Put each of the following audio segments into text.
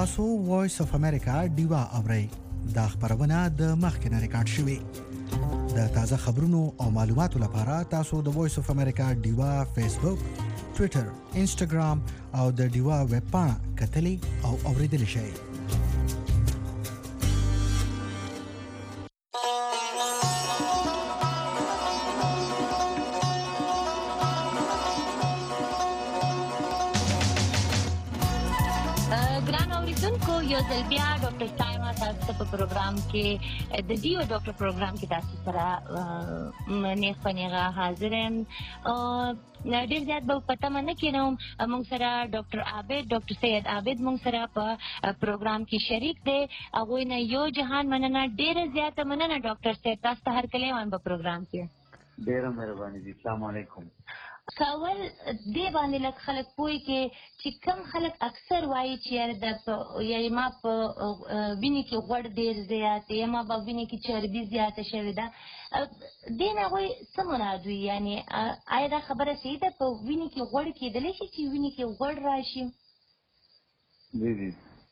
تاسو وایس اف امریکا ډیوا اورئ دا خبرونه د مخکنه ریکارډ شوې د تازه خبرونو او معلوماتو لپاره تاسو د وایس اف امریکا ډیوا فیسبوک ټوئیټر انسټاګرام او د ډیوا ویب پاڼه کتلی او اوریدلی شئ بیا ډاکټر سایما تاسو په پروګرام کې د ډیو ډاکټر پروګرام کې تاسو سره نیغ په نیغه حاضر یم ډېر زیات به پته نه کېنوم موږ سره ډاکټر عابد ډاکټر سید عابد موږ سره په پروګرام کې شریک دی هغوی نه یو جهان مننه ډېره زیاته مننه ډاکټر صاحب تاسو ته هرکلی وایم په پروګرام کې ډېره مهرباني دي السلام علیکم کول دې باندې لږ خلک پوهې کې چې کم خلک اکثر وایي چې یعنې ما په وینې کې غوړ ډېر زیات یا ما په وینې کې چربي زیاته شوې ده دې نه هغوی څه مراد وي یعنې آیا دا خبره صحیح ده په وینې کې غوړ کېدلی شي چې وینې کې غوړ راشي جی جی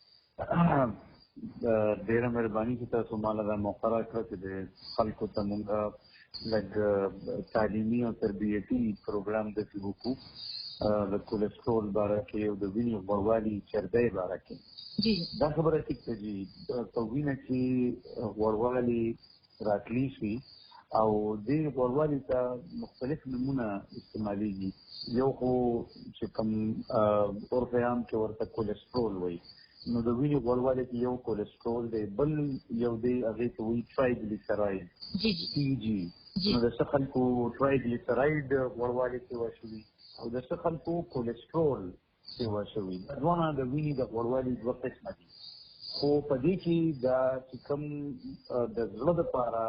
ډېره مهرباني چې تاسو ماله دا موقع راکړه چې د خلکو ته مونږ لږ تعلیمي او تربیتي پروګرام داسې وکړو د کولیسټرول باره کې او د وینې غوړوالي چربۍ باره کې دا خبره ټیک ده چې په وینه کې غوړوالي راتلی شي او دې غوړوالي ته مختلف نومونه استعمالیږي یو خو چې کوم عرف عام کې ورته کولیسټرول وایي نو د وینې غوړوالي کې یو کولیسټرول دی بل یو دی هغې ته وایي ټرایګلیسراید ټي جي نو د څه خلکو ټرایګلیسراید غوړوالي سیوا شوي او د څه خلکو کولیسټرول سیوا شوي دواړه د وینې د غوړوالي دوه قسمه دي خو په دې کې دا چې کوم د زړه دپاره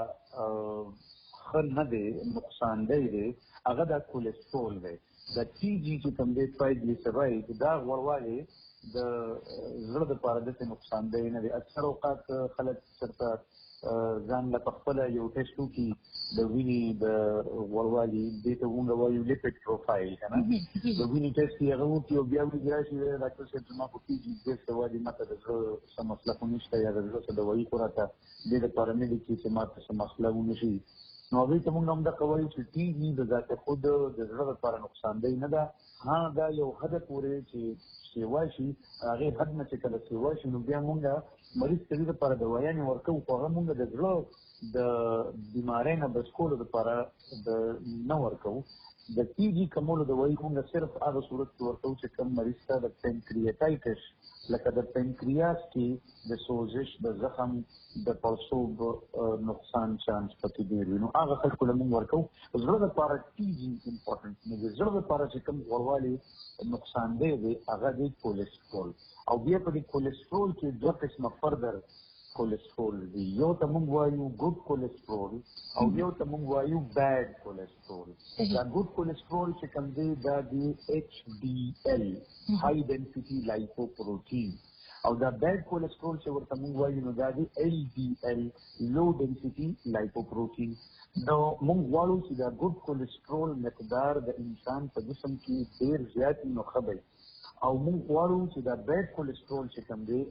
ښه نه دی نقصاندی دی هغه دا کولیسټرول دی د ټي جي چې کوم دی ټرایګلیسراید دا غوړوالی د زړه دپاره داسې نقصاندی نه دی اکثر اوقات خلک چېرته ځان له پخپله یو ټیسټ وکړي د وینې د غوړوالي دې ته مونږ وایو لیپډ پروفایل که نه د وینې ټیسټ یې هغه وکړي او بیا وایي راشي ډاکټر صاحب زما خو ټي جي ټیسټ وایي ما ته د زړه څه مسله خو نشته یا د زړه څه دوایي خو راته دې دپاره نه لیکي چې ما ته څه مسله ونه شي نو هغوی ته مونږ همدغه وایو چې ټي جي د ذات خود د زړه دپاره نقصاندی نه ده ها دا یو حده پورې چې سیوا شي هغې حد نه چې کله سیوا شي نو بیا مونږ مریض ته دې دپاره دوایانې ورکوو خو هغه مونږ د زړه د بیمارۍ نه بچ کولو دپاره نه ورکوو د ټي جي کمولو دوایي مونږ صرف هغه صورت کې ورکوو چې کوم مریض ته د پینکریاټایټس لکه د پینکریاس کې د سوزش د زخم د پړسوب نقصان چانس پکې ډېر وي نو هغه خلکو له مونږ ورکوو زړه دپاره ټي جي امپورټنټ نه دی زړه دپاره چې کوم غوړوالي نقصاندی دی هغه دی کولیسټرول او بیا په دې کولیسټرول کې دوه قسمه فردر کولیسټرول دی یو ته مونږ وایو ګډ کولیسټرول او یو ته مونږ وایو بیډ کولیسټرول دا ګډ کولیسټرول چې کوم دی دا دی HDL هائی ډینسټي لایپوپروټین او دا بیډ کولیسټرول چې ورته مونږ وایو نو دا دی LDL لو ډینسټي لایپوپروټین نو مونږ غواړو چې دا ګډ کولیسټرول مقدار د انسان په جسم کې ډېر زیات وي نو ښه به او مونږ غواړو چې دا بیډ کولیسټرول چې کوم دی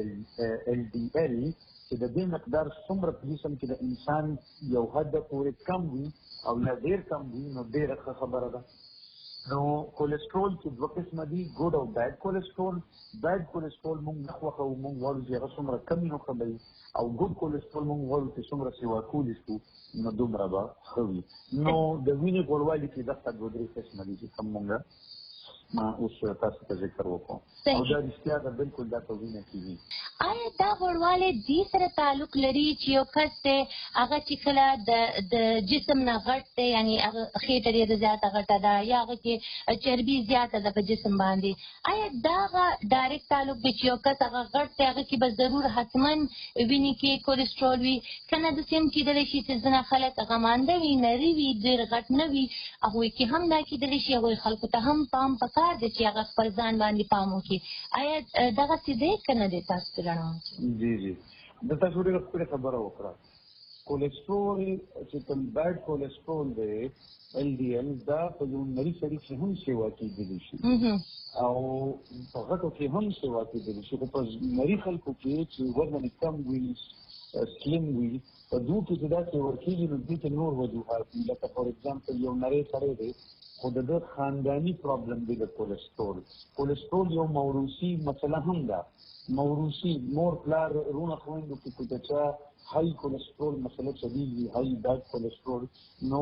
LDL چې د دې مقدار څومره په جسم کې د انسان یو حد پورې کم وي او یا ډېر کم وي نو ډېره ښه خبره ده نو کولیسټرول چې دوه قسمه دي ګډ او بیډ کولیسټرول بیډ کولیسټرول مونږ نه خوښوو مونږ غواړو چې هغه څومره کم وي نو ښه به وي او ګډ کولیسټرول مونږ غواړو چې څومره سیوا کولی شو نو دومره به ښه وي نو د وینې غوړوالي کې دغه دوه درې قسمه دي چې کوم مونږ ما اوس تاسو ته ذکر وکړم او دا رښتیا ده بالکل دا په وینه کې وي آیا دا غوړوالی دې سره تعلق لري چې یو کس دی هغه چې کله د جسم نه غټ دی یعنې هغه خېټه ډېره زیاته غټه ده یا هغه کې چربي زیاته ده په جسم باندې آیا دا هغه ډایرکټ تعلق دی چې یو کس هغه غټ دی هغه کې به ضرور حتما وینې کې کولیسټرول وي که نه داسې هم کېدلی شي چې ځینې خلک هغه مانده وي نري وي ډېر غټ نه وي هغوی کې هم دا کېدلی شي هغوی خلکو ته هم پام پکار دی چې هغه خپل ځان باندې پام وکړي آیا دغسې دی که نه دی تاسو ته رڼا جی جی د تاسو ډېره ښکلې خبره وکړه کولیسټرول چې کوم بیډ کولیسټرول دی LDL دا په یو نری سړي کې هم سیوا کېدلی شي او په غټو کې هم سیوا کېدلی شي په نری خلکو کې چې وزن کم وي سلیم وي په دوی کې دا چې ورکېږي نو دې ته نور وجوهات دي لکه فور ایگزامپل یو نری سړی دی خو د خانداني پرابلم دی د کولیسټرول یو موروثي مسله هم ده موروثي مور پلار رونه خويندو کې کوچا هاي کولیسټرول مسله چلیږي هاي بیډ کولیسټرول نو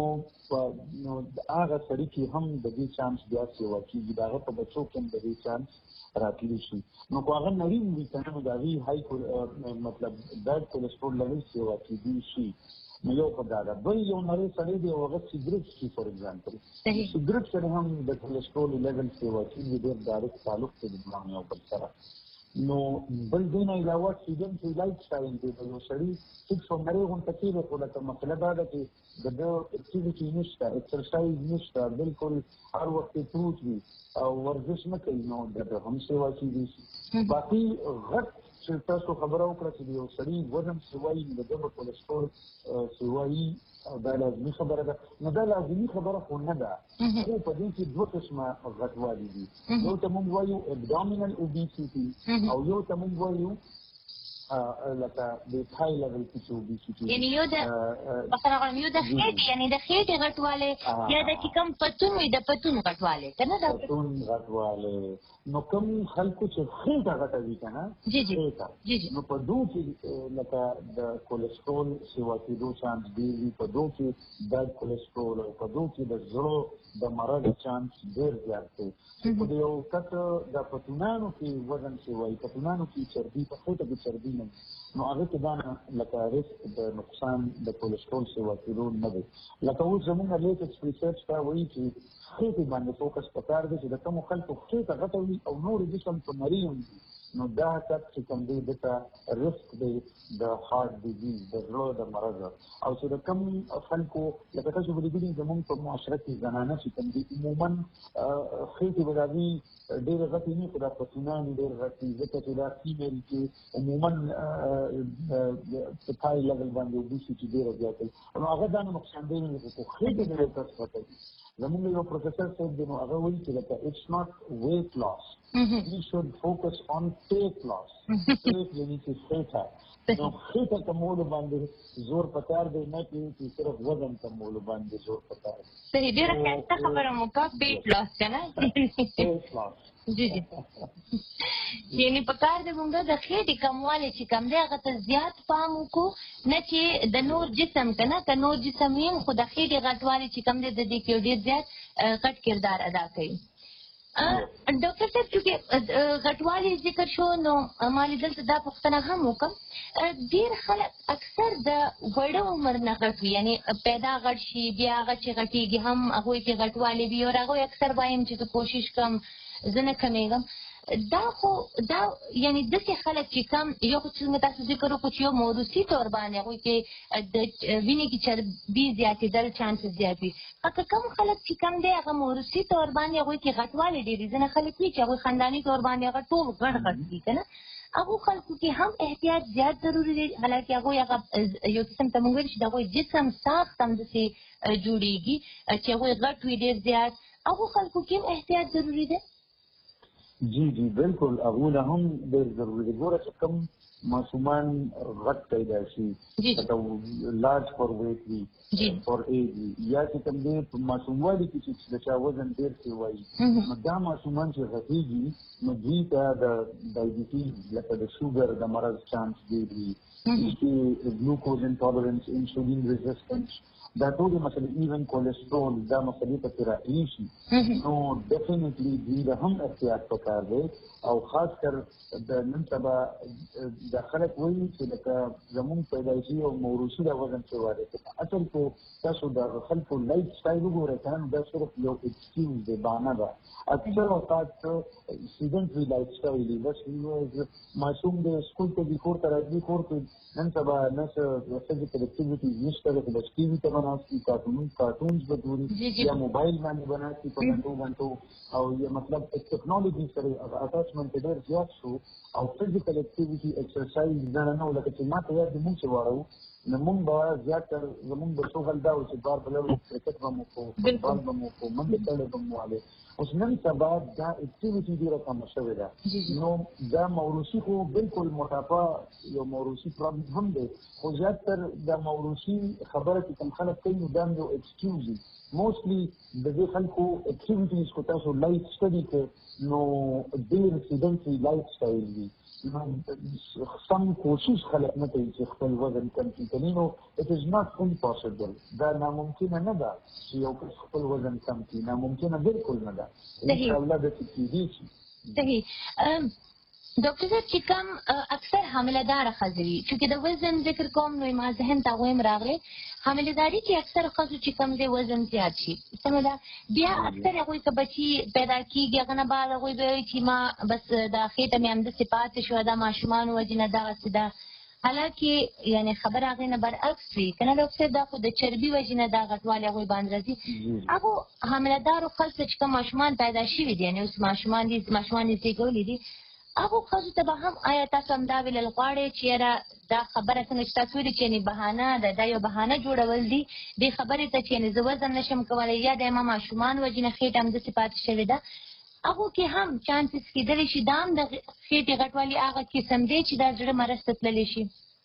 هغه سړي کې هم د دې چانس بیا سیوا کېږي دا په بچو کې هم د دې چانس راتلی شي نو کو هغه نری وي کنه دا وی هاي مطلب بیډ کولیسټرول لري سیوا کېږي شي نو یو په دا بل یو نری سړی دی هغه سیګریټ څکي فور ایگزامپل سیګریټ سره هم د کولیسټرول لیول سیوا کېږي ډېر ډایرکټ تعلق دی د یو بل سره نو بل دین علاوه چې لایف سټایل دی یو سړی چې څومره غون تکلیف وکړه ته مسله دا ده چې د اکټیویټي نشته ایکسرسایز نشته بالکل هر وخت پروت وي او ورزش نه کوي نو د هم سیوا کېږي باقي غټ چې تاسو خبرو وکړه چې یو سړی وزن سیوایي د کولیسټرول سیوایي دا لازمي خبره ده نو دا لازمي خبره خو نه ده خو په دې کې دوه قسمه غټوالي دي یو ته موږ وایو ابډومینل اوبیسيټي او یو ته موږ وایو لکه د هاي لیول کې اوبیسيټي یعنی یو د یو د خېټې یعنی د خېټې غټواله یا د کوم پتون وي د پتون غټواله کنه دا پتون غټواله نو کوم خلکو چې خېټه غټه وي کنه جی نو په دوه کې لکه د کولیسټرول سیوا کېدو چانس دی په دوه کې د کولیسټرول او په دوه کې د زړه د مرض چانس ډېر زیات دی په یو کته د پتونانو کې وزن سیوایي پتونانو کې چربي په خېټه کې چربي نه نو هغه ته دا لکه ریسک د نقصان د کولیسټرول سیوا کېدو نه دی لکه اوس زموږ لیټسټ ریسرچ دا وایي چې خېټې باندې فوکس پکار دی چې د کوم خلکو خېټه غټه وي او نور جسم په نری وي نو دا چې کوم دی دته ریسک دی د هارت ډیزیز د زړه د مرض او چې د کوم خلکو لکه تاسو ولیدلی زموږ په معاشره کې زنانه چې کوم دی عموما خېټې وداوي ډېر غټې نه خو دا پتونان ډېر غټې ځکه چې دا فیمیل کې عموما په پای لیول باندې اوبیسيټي ډېره زیاته نو هغه دا نقصان دی نه خو خېټې ډېر کس پته زموږ یو پروفیسر صاحب دی نو هغه وایي چې لکه اټس ناٹ ویټ لاس we should focus on weight loss یعنی چې خېټه نو خېټه کمولو باندې زور پکار دی نه چې صرف وزن کمولو باندې زور پکار دی صحیح ډېره ښایسته خبره مو وکړه ویټ لاس کنه جی یعنی پکار دی موږ د خېټې کموالی چې کم دی هغه ته زیات پام وکړو نه چې د نور جسم کنه که نور جسم وي خو د خېټې غټوالی چې کم دی د دې کې ډېر زیات غټ کردار ادا کوي ډاکټر صاحب چې غټوالی ذکر شو نو ما دلته دا پوښتنه هم وکړم ډېر خلک اکثر د وړه عمر نه غټ وي یعنی پیدا غټ شي بیا هغه چې غټېږي هم هغوی کې غټوالی وي او هغوی اکثر وایم چې زه کوشش کوم زه نه کمیږم دا یعنی داسې خلک چې کم یو خو څنګه تاسو ذکر وکړو چې یو موروثي طور باندې هغوی کې د وینې کې چربي زیاتېدل چانسز زیات وي که کوم خلک چې کم دی هغه موروثي طور باندې هغوی کې غټوالی ډېر دي ځینې خلک وي چې هغوی خانداني طور باندې هغه ټول غټ دي که نه هغو خلکو کې هم احتیاط زیات ضروري دی حالانکې هغوی هغه یو قسم ته موږ ویل چې د هغوی جسم ساخت هم داسې جوړېږي چې هغوی غټ وي ډېر زیات هغو خلکو کې هم احتیاط ضروري دی جی بالکل هغه له هم ډېر ضروري دی ګوره چې کوم معصومان غټ پیدا شي لارج فور ویټ وي فور ایج وي یا چې کوم دی په معصوموالي کې چې د چا وزن ډېر سیوایي نو دا معصومان چې غټېږي نو دوی ته د ډایبیټیز لکه د شوګر د مرض چانس ډېر وي ګلوکوز انټالرنس انسولین ریزسټنس دا ټول مسلې ایون کولیسټرول دا مسلې پکې راځي شي نو ډیفینیټلی دوی د هم احتیاط پکار دی او خاص کر د نن سبا د خلک وایي چې لکه زموږ پیدایشي او موروثي د وزن سیواری اصل کې تاسو د خلکو لایف سټایل وګورئ کنه دا صرف یو ایکسکیوز دی بهانه ده اکثر اوقات سیډنټري لایف سټایل دی بس معصوم د سکول ته د کور ته راځي کور ته نن سبا نه فزیکل اکټیویټیز نشته د بس ټي وي ته بناستي کارټونز به ګوري یا موبایل باندې بناستي په غنټو او یا مطلب ټیکنالوژي سره اټاچمنټ ډېر زیات شو او فزیکل اکټیویټي ایکسرسایز نه لکه چې ما ته یاد موږ چې وایو نو موږ به زیاتر زموږ د شغل دا و چې بار بلل کرکټ به مو کوو فوټبال به مو کوو منډې تړې به مو والې اوس نن سبا دا اکټیویټي ډېره کمه شوې ده نو دا موروثي خو بالکل موټاپا یو موروثي پرابلم هم دی خو زیاتر دا موروثي خبره چې کوم خلک کوي نو دا یو ایکسکیوز دی موستلی د دې خلکو اکټیویټیز کو تاسو لایف سټډي کې نو ډېر سیډنټري لایف سټایل دی سم کوشش خلک نه کوي چې خپل وزن کم کړي نو it is not impossible دا ناممکنه نه ده چې یو کس خپل وزن کم کړي ناممکنه بالکل نه ده ان شاء الله د کېږي صحیح ډاکټر صاحب چې کوم اکثر حامله‌دار ښځې وي چې د وزن ذکر کوم نو ما ذهن ته وایم راغلی حامله‌داري کې اکثر ښځو چې کوم دی وزن زیات شي څنګه ده بیا اکثر هغوی که بچي پیدا کېږي هغه نه بعد هغوی به وایي چې ما بس دا خېټه مې همداسې پاتې شوه دا ماشومانو وجې نه دغسې ده حالانکه یعنی خبر هغې نه برعکس وي که نه ډاکټر صاحب دا خو د چربي وجې نه دا غټوالی هغوی باندې راځي هغو حامله‌دارو ښځو چې کوم ماشومان پیدا شوي دي یعنې اوس ماشومان یې زېږولي دي هغو ښځو ته به هم آیا تاسو همدا ویلل غواړئ چې یاره دا خبره څنګه چې تاسو ویلي چې یعنې بهانه ده دا یو بهانه جوړول دي دې خبرې ته چې یعنې زه وزن نشم کولی یا د ما ماشومان وجې نه خېټه همداسې پاتې شوې ده هغو کې هم چانسز کېدلی شي دا هم د خېټې غټوالي هغه قسم دی چې دا زړه مرض ته تللی شي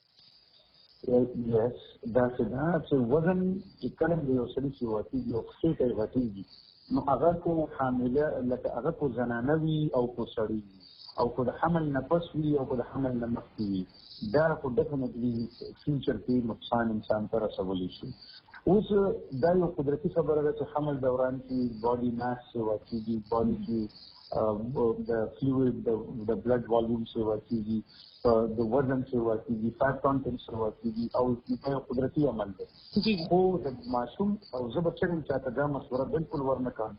یس داسې ده چې وزن چې کله د یو سړي چې واتېږي او خېټه یې غټېږي نو هغه کو حامله لکه هغه کو زنانه وي او کو سړي وي او کو د حمل نه پس وي او کو د حمل نه مخکې وي دا خو ډیفینټلی فیوچر کې نقصان انسان ته رسولی شي اوس دا یو قدرتي خبره ده چې حمل دوران کې باډي ماس سیوا کېږي باډي کې د فلویډ د بلډ والیوم سیوا کېږي د وزن سیوا کېږي فیټ کانټنټ سیوا کېږي او دا یو قدرتي عمل دی خو د ماشوم او زه به چرم چاته دا مشوره بالکل ورنه کوم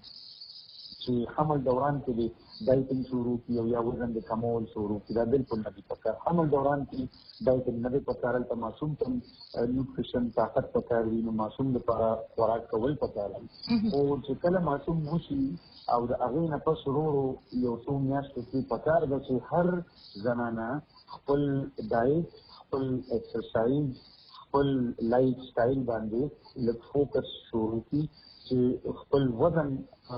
چې حمل دوران کې دی ډایټینګ شروع کړي او یا وزن د کمول شروع کړي دا بالکل نه دي پکار حمل دوران کې ډایټینګ نه دی پکار هلته ماشوم ته نیوټریشن طاقت پکار وي نو ماشوم لپاره خوراک کول پکار وي خو چې کله ماشوم وشي او د هغې نه پس ورو ورو یو څو میاشتو کې پکار ده چې هر زنانه خپل ډایټ خپل ایکسرسایز خپل لایف سټایل باندې لږ فوکس شروع کړي چې خپل وزن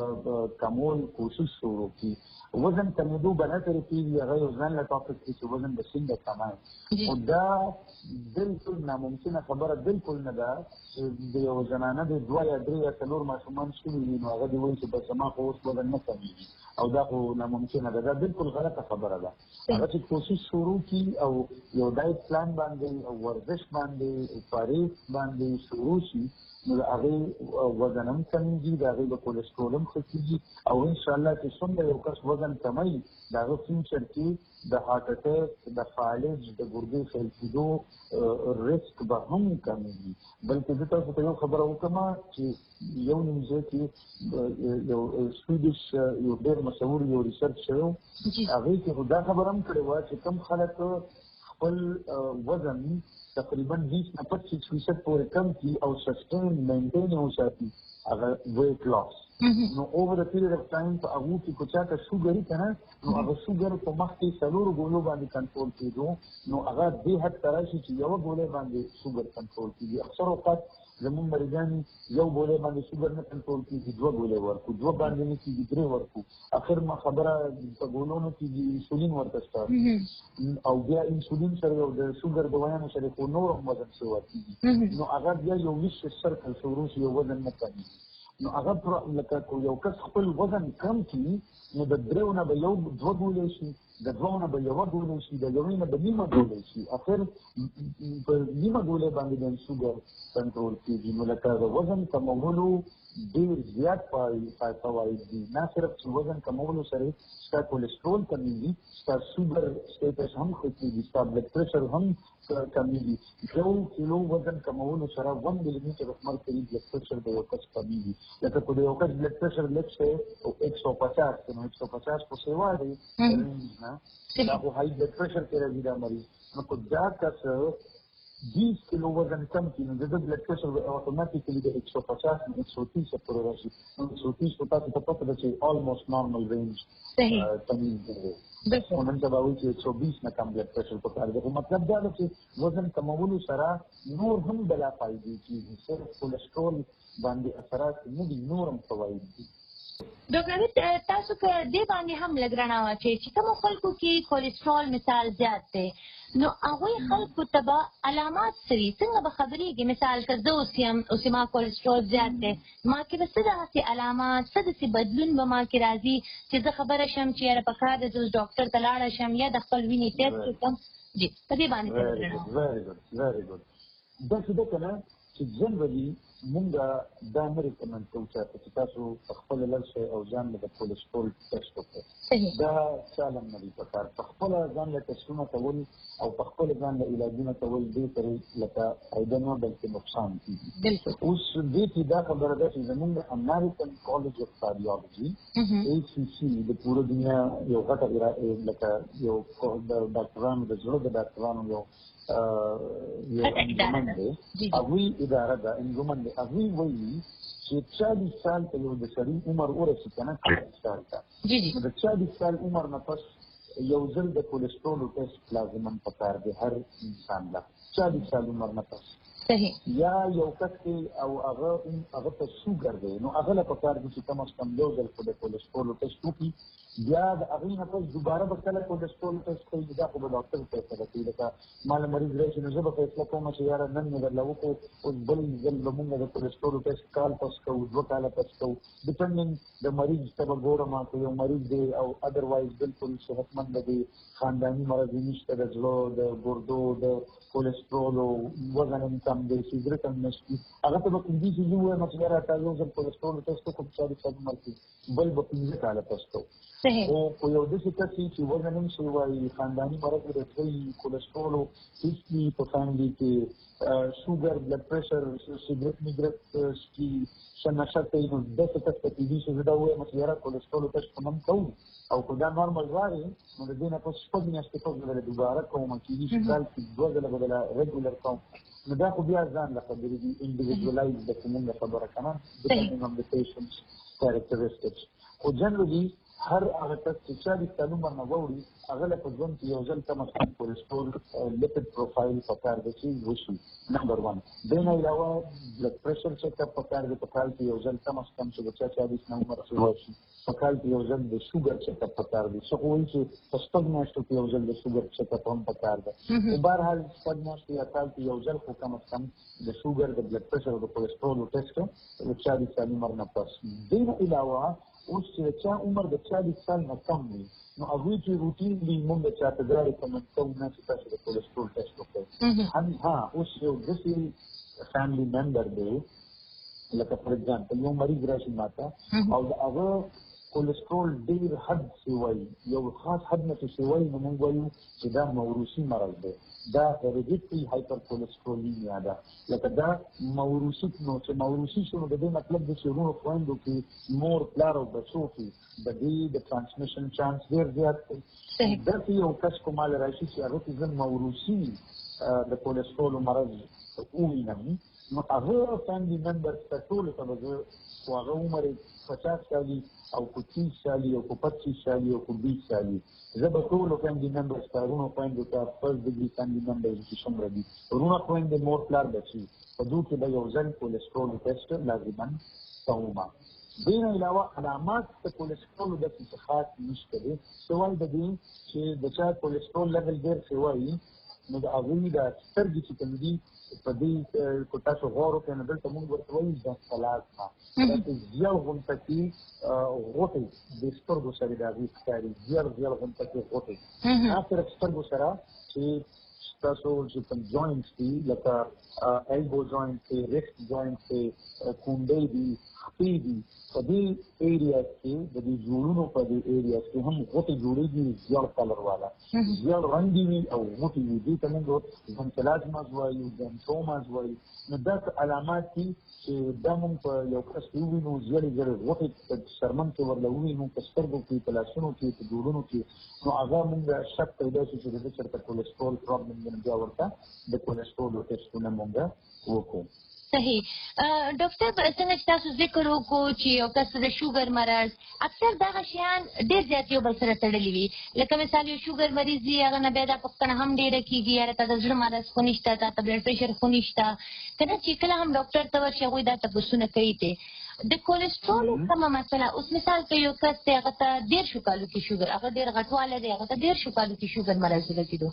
کمول کوشش شروع کړي وزن کمېدو به نه ترې کېږي هغه یو ځان له ټاپک کړي چې وزن به څنګه کمای خو دا بالکل ناممکنه خبره بالکل نه ده چې د یو زنانه د 2 یا 3 یا 4 ماشومان شوي وي نو هغه دې وایي چې بس زما خو اوس وزن نه کمېږي او دا خو ناممکنه ده دا بالکل غلطه خبره ده هغه چې کوشش شروع کړي او یو ډایټ پلان باندې او ورزش باندې پرهیز باندې شروع شي نو د هغې وزن هم کمیږي د هغې د کولیسټرول هم ښه کېږي او انشاءالله چې څومره یو کس وزن کموي د هغه فیوچر کې د هارټ اټیک د فالج د ګردې فیل کېدو ریسک به هم کمیږي بلکې زه تاسو ته یو خبره وکړم چې یو نیم ځای کې یو سویډش یو ډېر مشهور یو ریسرچ شوی هغې کې خو دا خبره هم کړې وه چې کوم خلک خپل وزن تقریبا 20 نه 25% پورې کم کی او سسټین مینټین وساتي هغه ویټ لاس نو اوور ا پیریډ اف ټایم په هغه کې کوچا ته شوګر کنه نو هغه شوګر په مخ کې څلور ګولو باندې کنټرول کېدو نو هغه دې حد تر شي چې یو ګولې باندې شوګر کنټرول کېږي اکثر وخت زمون مریضان یو ګولې باندې شوګر نه کنټرول کېږي دوه ګولې ورکو دوه باندې نه کېږي درې ورکو اخر ما خبره په ګولونو کې انسولین ورته ستاسو او بیا انسولین سره یو د شوګر دوايانو سره په نور وزن شو کېږي نو هغه بیا یو ویش سرکل شروع شي وزن نه کوي نو هغه لکه یو کس خپل وزن کم کړي نو د درېونه به یو دوه ګولې شي د دوونه به یوه ګولې شي د یوې نه به نیمه ګولې شي اخر په نیمه ګولې باندې د شوګر کنټرول کېږي نو لکه د وزن کمولو ډېر زیات فواید دي نه صرف چې وزن کمولو سره ستا کولیسټرول کمیږي ستا شوګر سټیټس هم ښه کېږي ستا بلډ پریشر هم کمیږي یو کیلو وزن کمولو سره 1 ملي میټر اف مرکري بلډ پریشر د یو کس کمیږي لکه که د یو کس بلډ پریشر لږ شی او 150 نو 150 خو سیوا دی دا خو هاي بلډ پریشر کې راځي دا مریض نو که دا کس 20 کیلو وزن کم کړي نو د بلډ پریشر اتوماتیکلی د 150 نه 130 پورې راشي. نو 130 په تاسو ته پته ده چې almost normal range تمرین دی. نن سبا وایي چې 120 نه کم بلډ پریشر پکار دی. مطلب دا ده چې وزن کمولو سره نور هم بلا فایدې کېږي، صرف کولیسټرول باندې اثرات نه دي، نور هم فواید دي. ډاکټر تاسو که دې باندې هم لږ رڼا واچوئ چې کومو خلکو کې کولیسټرول مثال زیات دی نو هغوی خلکو ته به علامات څه وي؟ څنګه به خبرېږي؟ مثال که زه اوس یم، اوس ما کولیسټرول زیات دی، ما کې به څه داسې علامات، څه داسې بدلون به ما کې راځي چې زه خبره شم چې یاره پکار ده زه ډاکټر ته لاړه شم یا د خپل وینې ټیسټ وکړم؟ جي په دې باندې very good. داسې ده که نه چې جنرالي مونږ دا نه ریکمنډ کوو چې تاسو خپله لاړ شئ او ځان له د کولیسټرول ټیسټ وکړئ. دا چاله نه دي پکار. په خپله ځان له ټیسټونه کول او په خپله ځان له علاجونه کول دې پرې لکه فایده نه بلکې نقصان کېږي. اوس دې کې دا خبره ده چې زمونږ امریکن کالج اف کارډیولوژي ACC د پوره دنیا یو غټه لکه یو د ډاکټرانو د زړه د ډاکټرانو یو انجمن دی، هغوی اداره ده، انجمن دی. هغوی وایي چې 40 سال ته یو د سړي عمر ورسي که نه 40 سال ته نو د 40 سال عمر نه پس یو ځل د کولیسټرول ټیسټ لازمن پکار دی هر انسان له 40 سال عمر نه پس. یا یو کس دی او هغه ته شوګر دی نو هغه له پکار دی چې کم از کم یو ځل خو د کولیسټرول ټیسټ وکړي. بیا د هغې نه پس دوباره به کله کولیسټرول ټیسټ کوي، دا خو به ډاکټر فیصله کوي. لکه ما له مریض راشي نو زه به فیصله کوم چې یاره نن مې درله وکړو، اوس بل ځل به مونږ د کولیسټرول ټیسټ کال پس کوو، 2 کاله پس کوو، ډیپنډنګ د مریض ته به ګورم که یو مریض دی او ادروایز بالکل صحتمند دی، خانداني مرض یې نشته، د زړه د ګردو د کولیسټرول او وزن هم کم دی، سګرټ هم نشي، هغه ته به کوم دي چې زه ووایم چې یاره تا یو ځل کولیسټرول ټیسټ وکړو 40 سال عمر کې، بل به 15 کاله پس کوو. خو یو داسې کس چې وزن هم شی وایي، خانداني مرض ورته وي، کولیسټرول هېڅ وي په فیملي کې، شوګر، بلډ پریشر، سګرټ میګرټ څکي، ښه نشه کوي، نو داسې کس ته کېدي چې زه دا ووایم چې یاره کولیسټرول ټیسټ خو نن کوو او که دا نارمل غواړي نو د دې نه پس 6 میاشتې پس به له دوباره کوم، کېدي چې کال کې 2 ځله به دله ریګولر کوم. نو دا خو بیا ځان له خبرې دي، انډیویډوالایز ده چې مونږ خبره کنه ډیپینډینګ آن د پیشنټس کیریکټریسټکس. خو جنرالي هر هغه کس چې 40 سال عمر نه واوړي هغه له په ژوند کې یو ځل کم از کم کولیسټرول لیپid پروفایل پکار دی چې وشي. نمبر 1. دې نه علاوه بلډ پریشر چیک اپ پکار دی، په کال کې یو ځل کم از کم چې بچا 40 نه عمر شوی شي، په کال کې یو ځل د شوګر چیک اپ پکار دی. څه خو وایي چې په 6 میاشتو کې یو ځل د شوګر چیک اپ هم پکار دی. خو بهرحال 6 میاشتې یا کال کې یو ځل خو کم از کم د شوګر، د بلډ پریشر او د کولیسټرول ټیسټ د 40 سال عمر نه پس. دې نه علاوه اوس چې چا عمر د 40 سال نه کم وي نو هغوی چې روټینلی مونږ چاته دا ریکمنډ کوو نه چې تاسو د کولیسټرول ټیسټ وکړئ. اوس یو داسې فیملي ممبر دی لکه فار ایگزامپل یو مریض راشي ماته او د هغه کولیسټرول ډېر حد چې وایي، یو خاص حد نه چې وایي نو مونږ وایو چې دا موروثي مرض دی، دا هیریډیټري هایپر کولیسټرولینیا ده. لکه دا موروثي نو چې موروثي شو نو د دې مطلب دی چې وروڼو خویندو کې، مور پلار او بچو کې د دې د ټرانسمیشن چانس ډېر زیات دی. داسې یو کس کو مال راشي چې هغه کې زه موروثي د کولیسټرول مرض ووینم نو هغه فیملي ممبرز ته ټولو ته به زه خو هغه عمر 50 سالي او که 30 سالي او که 25 سالي او که 20 سالي، زه به ټولو فیملي ممبرز ته، وروڼو خویندو ته، فرست ډګري فیملي ممبرز چې څومره دي، وروڼه خویندې، مور پلار بچي، په دوی کې به یو ځل کولیسټرول ټیسټ لازما کومه. دې نه علاوه علامات د کولیسټرول داسې څه خاص نشته دی، سوای د دې چې د چا کولیسټرول لیول ډېر ښه وایي نو د هغوی د سترګې چې کوم دي په دې کو تاسو غور وکړئ نو دلته مونږ ورته وایو د پلازما، داسې زیړ غونټه کې غوټې د سترګو سره د هغوی ښکاري، زیړ غونټه کې غوټې، هغه صرف سترګو سره چې تاسو چې کوم جوینټس دي لکه ایلبو جوینټ دی، ریسټ جوینټ دی، کونډۍ دي، خپې دي په دې ایریاز کې د دې جوړونو په دې ایریاز کې هم غوټې جوړېږي زیړ کلر والا زیړ رنګي وي او غوټې وي دې ته موږ ونتلازماز وایو ګنټوماز وایو نو دا علامات دي چې دا موږ په یو کس کې ووینو زیړې زیړې غوټې په سرمن کې ورله ووینو په سترګو کې په لاسونو کې په جوړونو کې نو هغه موږ شک پیدا شي چې د چېرته کولیسټرول پرابلم دی نو بیا ورته د کولیسټرول ټسټونه موږ وکړو. صحیح ډاکټر څنګه چې تاسو ذکر وکړو چې یو کس د شوګر مرض اکثر دغه شیان ډېر زیات یو بل سره تړلي وي لکه مثال یو شوګر مریض وي هغه نه بیا دا پوښتنه هم ډېره کېږي یاره تا د زړه مرض خو نشته تا ته بلډ پریشر خو نشته که نه چې کله هم ډاکټر ته ورشي هغوی دا تپوسونه کوي دی د کولیسټرول کومه مسله اوس مثال که یو کس دی هغه ته 13 کالو کې شوګر هغه ډېر غټوالی دی هغه ته 13 کالو کې شوګر مرض ولګېدو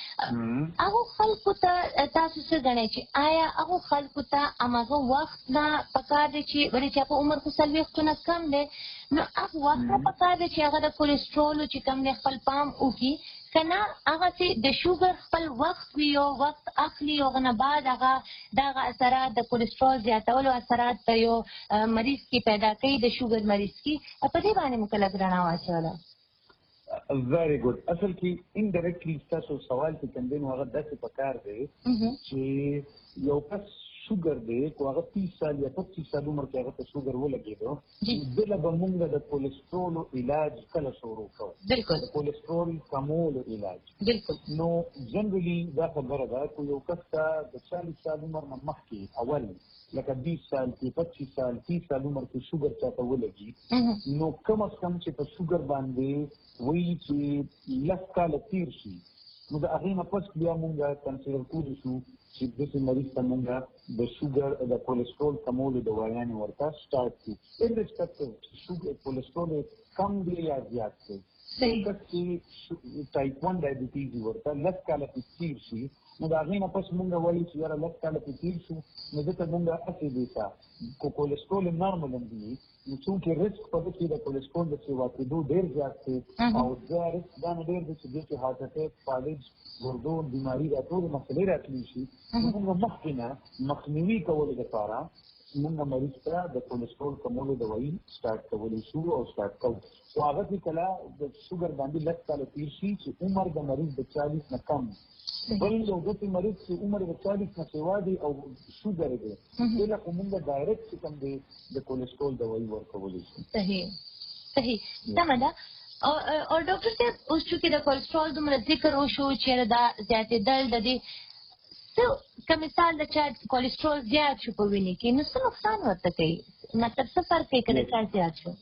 هغو خلکو ته تاسو څه ګڼئ چې آیا هغو خلکو ته هماغه وخت نه پکار دی چې ولې چې هغه عمر خو 40 نه کم دی نو هغه وخت نه پکار دی چې هغه د کولیسټرولو چې کم دی خپل پام وکړي که نه هغسې د شوګر خپل وخت وي او وخت اخلي هغه نه بعد هغه دغه اثرات د کولیسټرول زیاتولو اثرات په یو مریض کې پیدا کوي د شوګر مریض کې په دې باندې مو کله رڼا واچوله. Very good. اصل کې انډایرکټلی تاسو سوال چې کوم دی نو هغه داسې پکار دی چې یو کس شوګر دی کو هغه 30 سال یا 25 سال عمر کې هغه ته شوګر ولګېدو بله به موږ د کولیسټرول علاج کله شروع کوو بالکل د کولیسټرول کمولو علاج بالکل نو جنرالي دا خبره ده که یو کس ته د 40 سال عمر نه مخکې اول لکه 20 سال کې 25 سال 30 سال عمر کې شوګر چاته ولګي نو کم از کم چې په شوګر باندې وایي چې 10 کاله تیر شي نو د هغې نه پس بیا موږ کنسیډر کولی شو چې داسې مریض ته موږ د شوګر د کولیسټرول کمولو دوايانې ورته سټارټ کړو ایرسپیکټیو شوګر کولیسټرول کم دی یا زیات دی چې ټایپ 1 ډایبیټیز ورته 10 کاله تیر شي نو د هغې نه پس موږ وایو چې یاره 10 کاله تیر شو نو دته موږ هسې دی ته کولیسټرول نارمل هم دي نو څومره ریسک په دې کې د کولیسټرول د واقعېدو ډېر زیات دی او دا ریسک دا نه ډېر دی چې دې کې هارټ اټیک فالج ګردو بیماري دا ټولې مسلې راتلی شي نو موږ مخکې نه مخنیوي کولو دپاره موږ مریض ته د کولیسټرول کمولو دوايي سټارټ کولی شو او سټارټ کوو خو هغه چې کله د شوګر باندې 10 کاله تېر شي چې عمر د مریض د 40 نه کم بل یو داسې مریض چې عمر د 40 نه سوا دی او شوګر دی دې له خو موږ ډایرکټ چې کوم دی د کولیسټرول دوايي ورکولی شو. صحیح سمه ده او ډاکټر صاحب اوس چونکې د کولیسټرول دومره ذکر وشو چې دا زیاتېدل د دې څه که مثال د چا کولیسټرول زیات شو په وینې کې نو څه نقصان ورته کوي مطلب څه فرق کوي که د چا زیات شو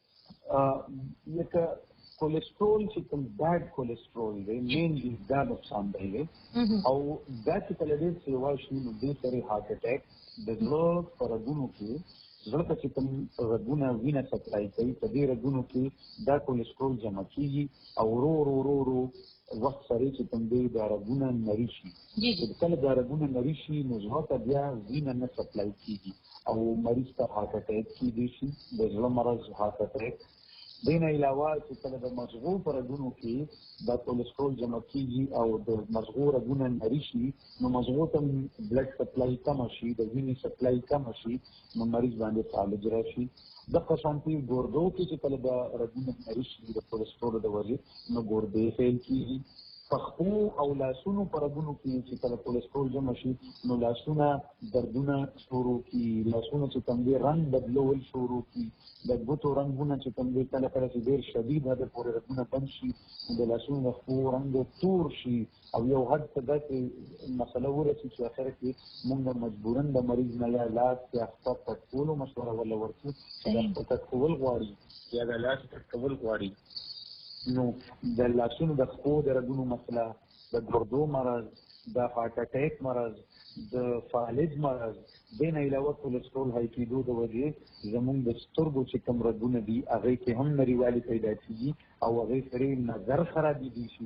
لکه کولیسټرول چې کوم بیډ کولیسټرول دی مینلی دا نقصان دی او دا چې کله ډېر سیوا شي نو دې سره هارټ اټیک د زړه په رګونو کې زړه ته چې کوم رګونه وینه سپلای کوي په دې رګونو کې دا کولیسټرول جمع کېږي او ورو ورو ورو ورو وخت سره چې کوم دی دا رګونه نري شي کله دا رګونه نري شي نو زړه ته بیا وینه نه سپلای کېږي او مریض ته هارټ اټیک کېدی شي د زړه مرض هارټ اټیک دې نه علاوه چې کله د مغزو په رګونو کې دا کولیسټرول جمع کېږي او د مغزو رګونه نري شي نو مغزو ته بلډ سپلای کمه شي د وینې سپلای کمه شي نو مریض باندې فالج راشي دغه شانتي ګردو کې چې کله د رګونه نري شي د کولیسټرول د وجې نو ګردې فیل کېږي پخپو او لاسونو په رګونو کې چې کله کولیسټرول جمع شي نو لاسونه دردونه شروع کړي لاسونه چې کوم دی رنګ بدلول شروع کړي د ګوتو رنګونه چې کوم دی کله کله چې ډېر شدید حد پورې رګونه بند شي د لاسونو د خپو رنګ تور شي او یو حد ته داسې مسله ورسي چې اخر کې موږ مجبوراً د مریض نه یا لاس یا خپه پټکولو مشوره ورله ورکړو چې دا پټکول غواړي یا د لاس پټکول غواړي نو د لاسونو د خپو د رګونو مسله د ګردو مرض د هارټ اټیک مرض د فالج مرض دې نه علاوه کولیسټرول های کېدو د وجې زموږ د سترګو چې کوم رګونه دي هغې کې هم نریوالي پیدا کېږي او هغې سره نظر خرابېدی شي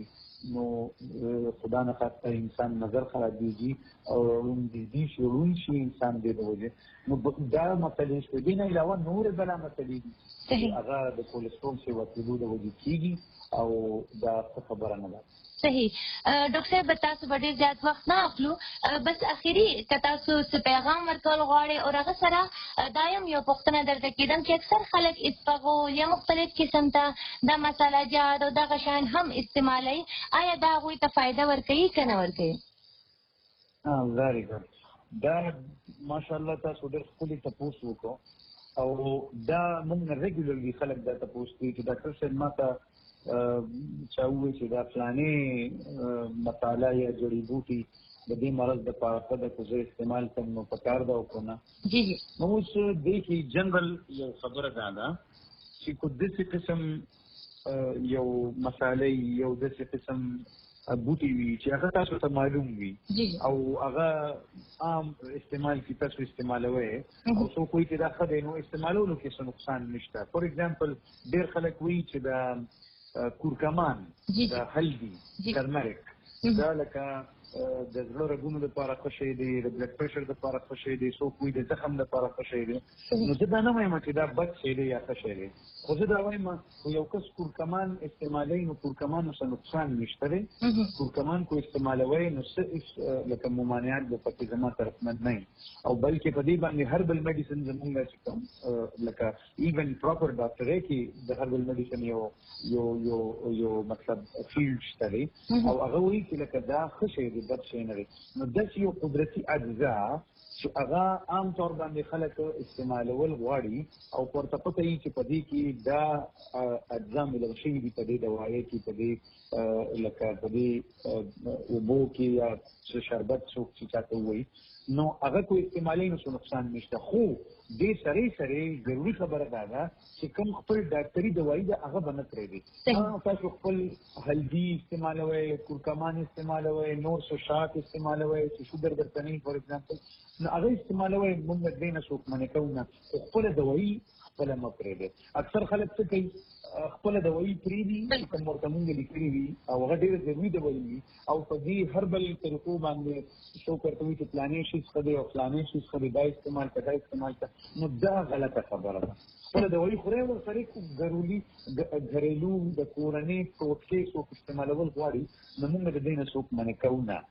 نو خدا نه خاصه انسان نظر خرابېږي او دې شعور شي انسان دې د وجه نو دا مسلې شوې دي نه علاوه نور بلا مسلې دي هغه د کولیسټرول سی ورکېدو د وجه کېږي او دا خبره نه ده صحیح ډاکټر صاحب تاسو به ډېر زیات وخت نه اخلو بس اخري که تاسو څه پیغام ورکول غواړئ او هغه سره دا هم یو پوښتنه درته کېدم چې اکثر خلک اسپغول یا مختلف قسم ته دا مساله جات او دغه شیان هم استعمالوي آیا دا هغوی ته فایده ورکوي که نه ورکوي very good دا ماشاءالله تاسو ډېر ښکلي تپوس وکړو او دا موږ نه ریګولرلي خلک دا تپوس کوي چې ډاکټر صاحب ما ته چا ووایي چې دا فلانې مساله یا جړی بوټي د دې مرض دپاره ده که زه استعمال کړم نو پکار ده او که نه نو اوس دې کې جنرل یو خبره دا ده چې که داسې قسم یو مسالې یو داسې قسم بوټي وي چې هغه تاسو ته معلوم وي او هغه عام استعمال کې تاسو استعمالوئ او څوک وایي چې دا ښه دی نو استعمالولو کې څه نقصان نشته فور ایگزامپل ډېر خلک وایي چې دا کورکمان د هلدي ټرمریک دا لکه د زړه رګونو لپاره ښه شی دی د بلډ پریشر لپاره ښه شی دی څوک وایي د زخم لپاره ښه شی دی نو زه دا نه وایم چې دا بد شی دی یا ښه شی دی خو زه دا وایم خو یو کس کورکمان استعمالوي نو کورکمان څه نقصان نشته دی کورکمان کو استعمالوي نو څه لکه ممانعات به پکې زما طرف نه نه او بلکې په دې باندې هربل میډیسن زموږ چې کوم لکه ایون پراپر ډاکټر کې د هربل میډیسن یو مطلب فیلډ شته دی او هغه وایي چې لکه دا ښه شی دی بد شی نه دی نو داسې یو قدرتي اجزا چې هغه عام طور باندې خلک استعمالول غواړي او ورته پته وي چې په دې کې دا اجزا ملل شوي دي په دې دوایي کې په دې لکه په دې اوبو کې یا شربت څوک چې چاته وایي نو هغه کو استعمالي نو نقصان نشته خو دې سره ضروري خبره ده چې کوم خپل ډاکټري دوايي ده هغه باندې پرېږدي تاسو خپل هلدي استعمالوي کورکمان استعمالوي نور څه شاک استعمالوي چې شوګر درته نه فور ایگزامپل نو هغه استعمالوي موږ دې نه څوک منې کوو نه خپل دوايي خپل ما پرېږدي اکثر خلک څه کوي خپل دوايي پرېږدي چې ورته مونږ لیکلي وي او هغه ډېره ضروري دوايي وي او په دې هربل طریقو باندې څوک ورته وایي چې فلانې شي څه دی او فلانې شي څه دی دا استعمال کړه دا استعمال کړه نو دا غلطه خبره ده خپل دوايي خورئ ورسره ضروري ګریلو د کورنۍ ټوټکې څوک استعمالول غواړي نو موږ د دې نه څوک منې کوو نه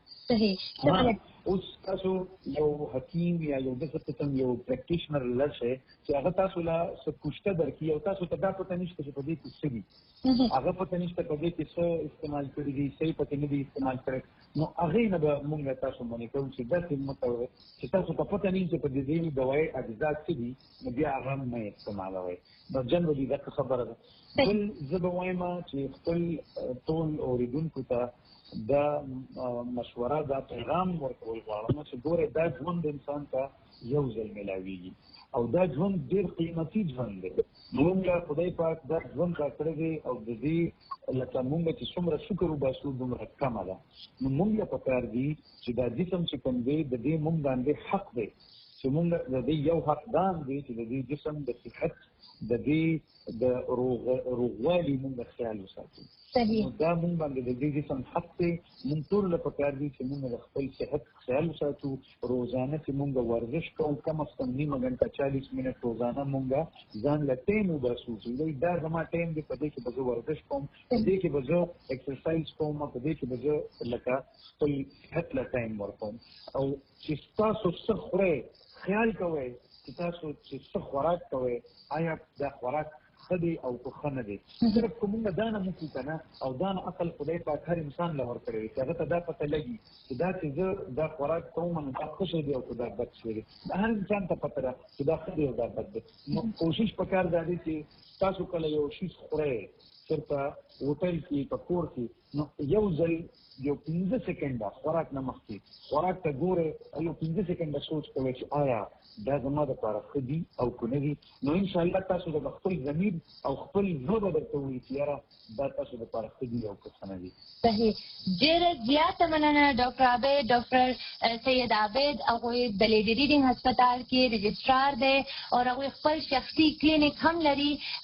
اوس تاسو یو حکیم یا یو داسې قسم یو پریکټیشنر لرئ چې هغه تاسو له څه پوښتنه درکړي او تاسو ته دا پته نشته چې په دې کې څه دي هغه پته نشته په دې کې څه استعمال کړي دي صحیح پته نه دي استعمال کړي نو هغې نه به موږ تاسو منې کوو چې داسې متوي چې تاسو ته پته نه چې په دې دوایي اجزا څه دي نو بیا هغه مه استعمالوئ نو جنرالي دا خبره ده بل زه به وایم چې خپل ټول اورېدونکو ته دا مشوره دا پیغام ورکول غواړم چې ګوره دا ژوند انسان ته یو ځل ملاویږي او دا ژوند ډېر قیمتي ژوند دی موږ خدای پاک دا ژوند راکړی دی او د دې لکه موږ چې څومره شکر وباسو دومره کمه ده نو موږ له پکار دي چې دا جسم چې کوم دی د دې موږ باندې حق دی چې موږ د دې یو حقدار دی چې د دې جسم د صحت د دې د روغوالي موږ خیال وساتو دا موږ باندې د دې جسم حق دی موږ ټول له پکار دي چې موږ د خپل صحت خیال وساتو روزانه چې موږ ورزش کوو کم از کم نیمه غنټه 40 منټ روزانه موږ ځان له ټیم وباسو چې دا زما ټیم دی په دې کې به زه ورزش کوم په دې کې به زه ایکسرسایز کوم په دې کې به زه لکه خپل صحت له ټایم ورکوم او چې تاسو څه خورئ خیال کوئ چې تاسو چې څه خوراک کوئ آیا دا خوراک ښه دی او که ښه نه دی صرف که موږ دا نه موکړو که نه او دا نه عقل خدای پاک هر انسان له ورکړی دی چې هغه ته دا پته لګي چې دا چې زه دا خوراک کوم نو دا ښه شی دی او که دا بد شی دی دا هر انسان ته پته ده چې دا ښه دی او دا بد دی نو کوشش پکار دا دی چې تاسو کله یو شي خورئ چېرته هوټل کې په کور کې نو یو ځل یو 15 سکنډه خوراک نه مخکې خوراک ته ګورئ او یو 15 سکنډه سوچ کوئ چې آیا دا زما دپاره ښه دي او که نه دي نو انشاءالله تاسو د خپل ضمیر او خپل زړه به درته ووایي چې یاره دا تاسو دپاره ښه دي او که ښه نه دي صحیح ډېره زیاته مننه ډاکټر عابد ډاکټر سید عابد هغوی د لیډي ریډینګ هسپتال کې رجسټرار دی او هغوی خپل شخصي کلینیک هم لري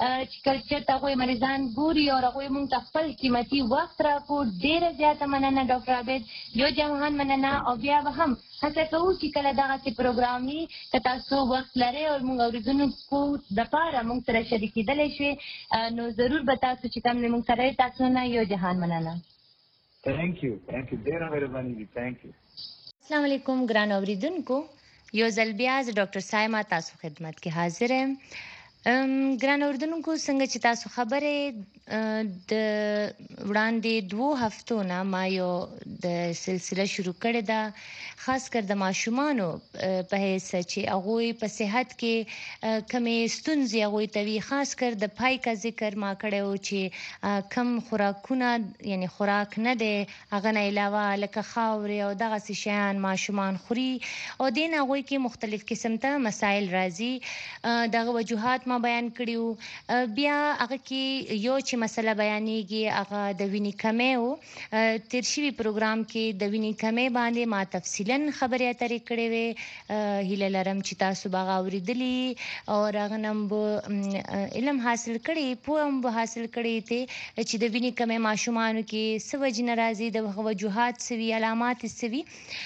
چې چېرته هغوی مریضان ګوري او هغوی موږ ته خپل قیمتي وخت راکړو. ډېره زیاته مننه ډاکټر عابد، یو جهان مننه. او بیا به هم هڅه کوو چې کله دغسې پروګرام وي که تاسو وخت لرئ او موږ اورېدونکو دپاره موږ سره شریکېدلی شوې نو ضرور به تاسو چې کوم دی موږ سره یې. تاسو نه یو جهان مننه. تھینک یو ډېره مهرباني دي. تھینک یو. السلام علیکم ګران اوریدونکو، یو ځل بیا زه ډاکټر سایما تاسو خدمت کې حاضر یم. ګران اوریدونکو، څنګه چې تاسو خبرې د وړاندې 2 هفتو نه ما یو د سلسله شروع کړې ده، خاص کر د ماشومانو په حیث چې هغوی په صحت کې کمې ستونزې هغوی ته وي. خاص کر د پای کا ذکر ما کړی و چې کم خوراکونه یعنی خوراک نه دی هغه نه علاوه لکه خاورې او دغسې شیان ماشومان خوري او دې نه هغوی کې مختلف قسم ته مسایل راځي. دغه وجوهات ما بیان کړي وو. بیا هغه کې یو چې مسله بیانېږي هغه د وینې کمی و. تیر شوي پروګرام کې د وینې کمی باندې ما تفصیلا خبرې اترې کړې وې. هیله لرم چې تاسو به هغه اورېدلي او هغه نه به علم حاصل کړی، پوهه هم به حاصل کړی ته چې د وینې کمی ماشومانو کې څه وجې نه راځي، د هغه وجوهات څه وي، علامات یې څه وي.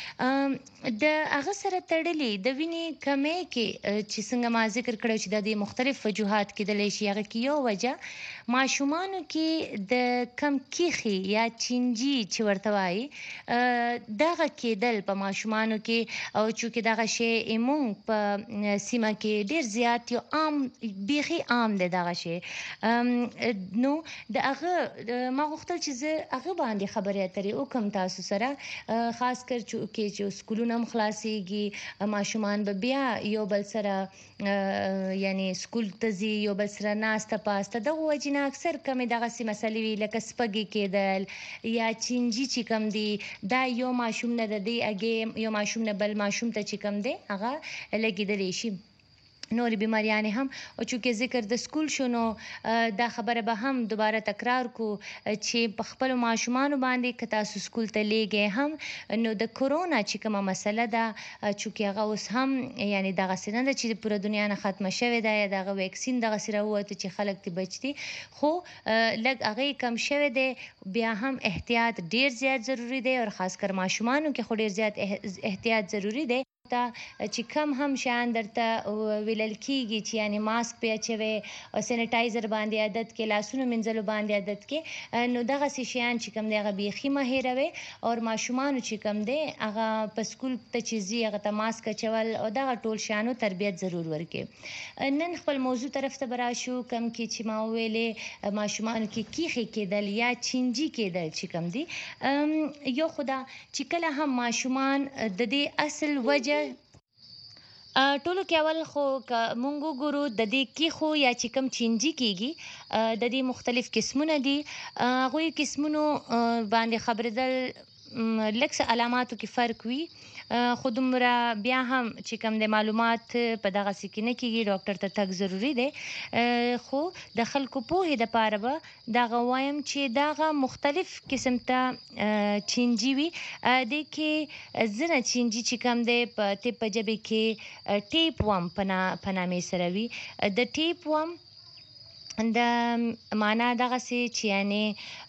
د هغه سره تړلي د وینې کمی کې چې څنګه ما ذکر کړی چې د مختلف وجوهات کېدلی شي. هغه کې یو وجه ماشومانو کې د کم کیخي یا چینجي چې ورته وایي دغه کېدل په ماشومانو کې، او چونکې دغه شی مونږ په سیمه کې ډېر زیات یو عام بیخي عام دی دغه شی. نو د هغه ما غوښتل چې زه هغه باندې خبرې اترې وکړم تاسو سره، خاص کر چې سکولونه هم خلاصېږي، ماشومان به بیا یو بل سره یعنی سکول ته ځي، یو بل سره ناسته پاسته. دغه وجې نه اکثر کمې دغسې مسلې وي لکه سپږې کېدل یا چینجي چې کوم دي، دا یو ماشوم نه د دې اګې یو ماشوم نه بل ماشوم ته چې کوم دی هغه لګېدلی شي. نورې بیماریانې هم. او چونکې ذکر د سکول شو نو دا خبره به هم دوباره تکرار کو چې په خپلو ماشومانو باندې که تاسو سکول ته لیږئ هم نو د کرونا چې کومه مسله ده چونکې هغه اوس هم یعنې دغسې نه ده چې د پوره دنیا نه ختمه شوې ده یا د هغه ویکسین دغسې راووته چې خلک ترې بچ دي، خو لږ هغه یې کم شوی دی. بیا هم احتیاط ډېر زیات ضروري دی او خاص کر ماشومانو کې خو ډېر زیات احتیاط ضروري دی. چې کم هم شیان درته ویلل کېږي چې یعنې ماسک پې اچوئ، سینیټایزر باندې عادت کې، لاسونو مینځلو باندې عادت کې، نو دغسې شیان چې کوم دی هغه بیخي مه هېروئ. او ماشومانو چې کوم دی هغه په سکول ته چې ځي هغه ته ماسک اچول او دغه ټول شیانو تربیت ضرور ورکړي. نن خپل موضوع طرف ته به راشو، کوم کې چې ما وویلې ماشومانو کې کیخې کېدل یا چینجي کېدل چې کوم دي. یو خو دا چې کله هم ماشومان د دې اصل وجه ټولو کې اول خو که مونږ وګورو د دې کیخو یا چې کوم چینجي کېږي د دې مختلف قسمونه دي. هغوی قسمونو باندې خبرېدل لږ څه علاماتو کې فرق وي، خو دومره بیا هم چې کوم د معلومات په دغسې کې نه کېږي، ډاکټر ته تګ ضروري دی. خو د خلکو پوهې دپاره به دغه وایم چې دغه مختلف قسم ته چینجي وي. دې کې ځینې چینجي چې کوم دی په طب په ژبې کې ټیپ وم په نامې سره وي. د ټیپ وم د معنا دغسې چې یعنې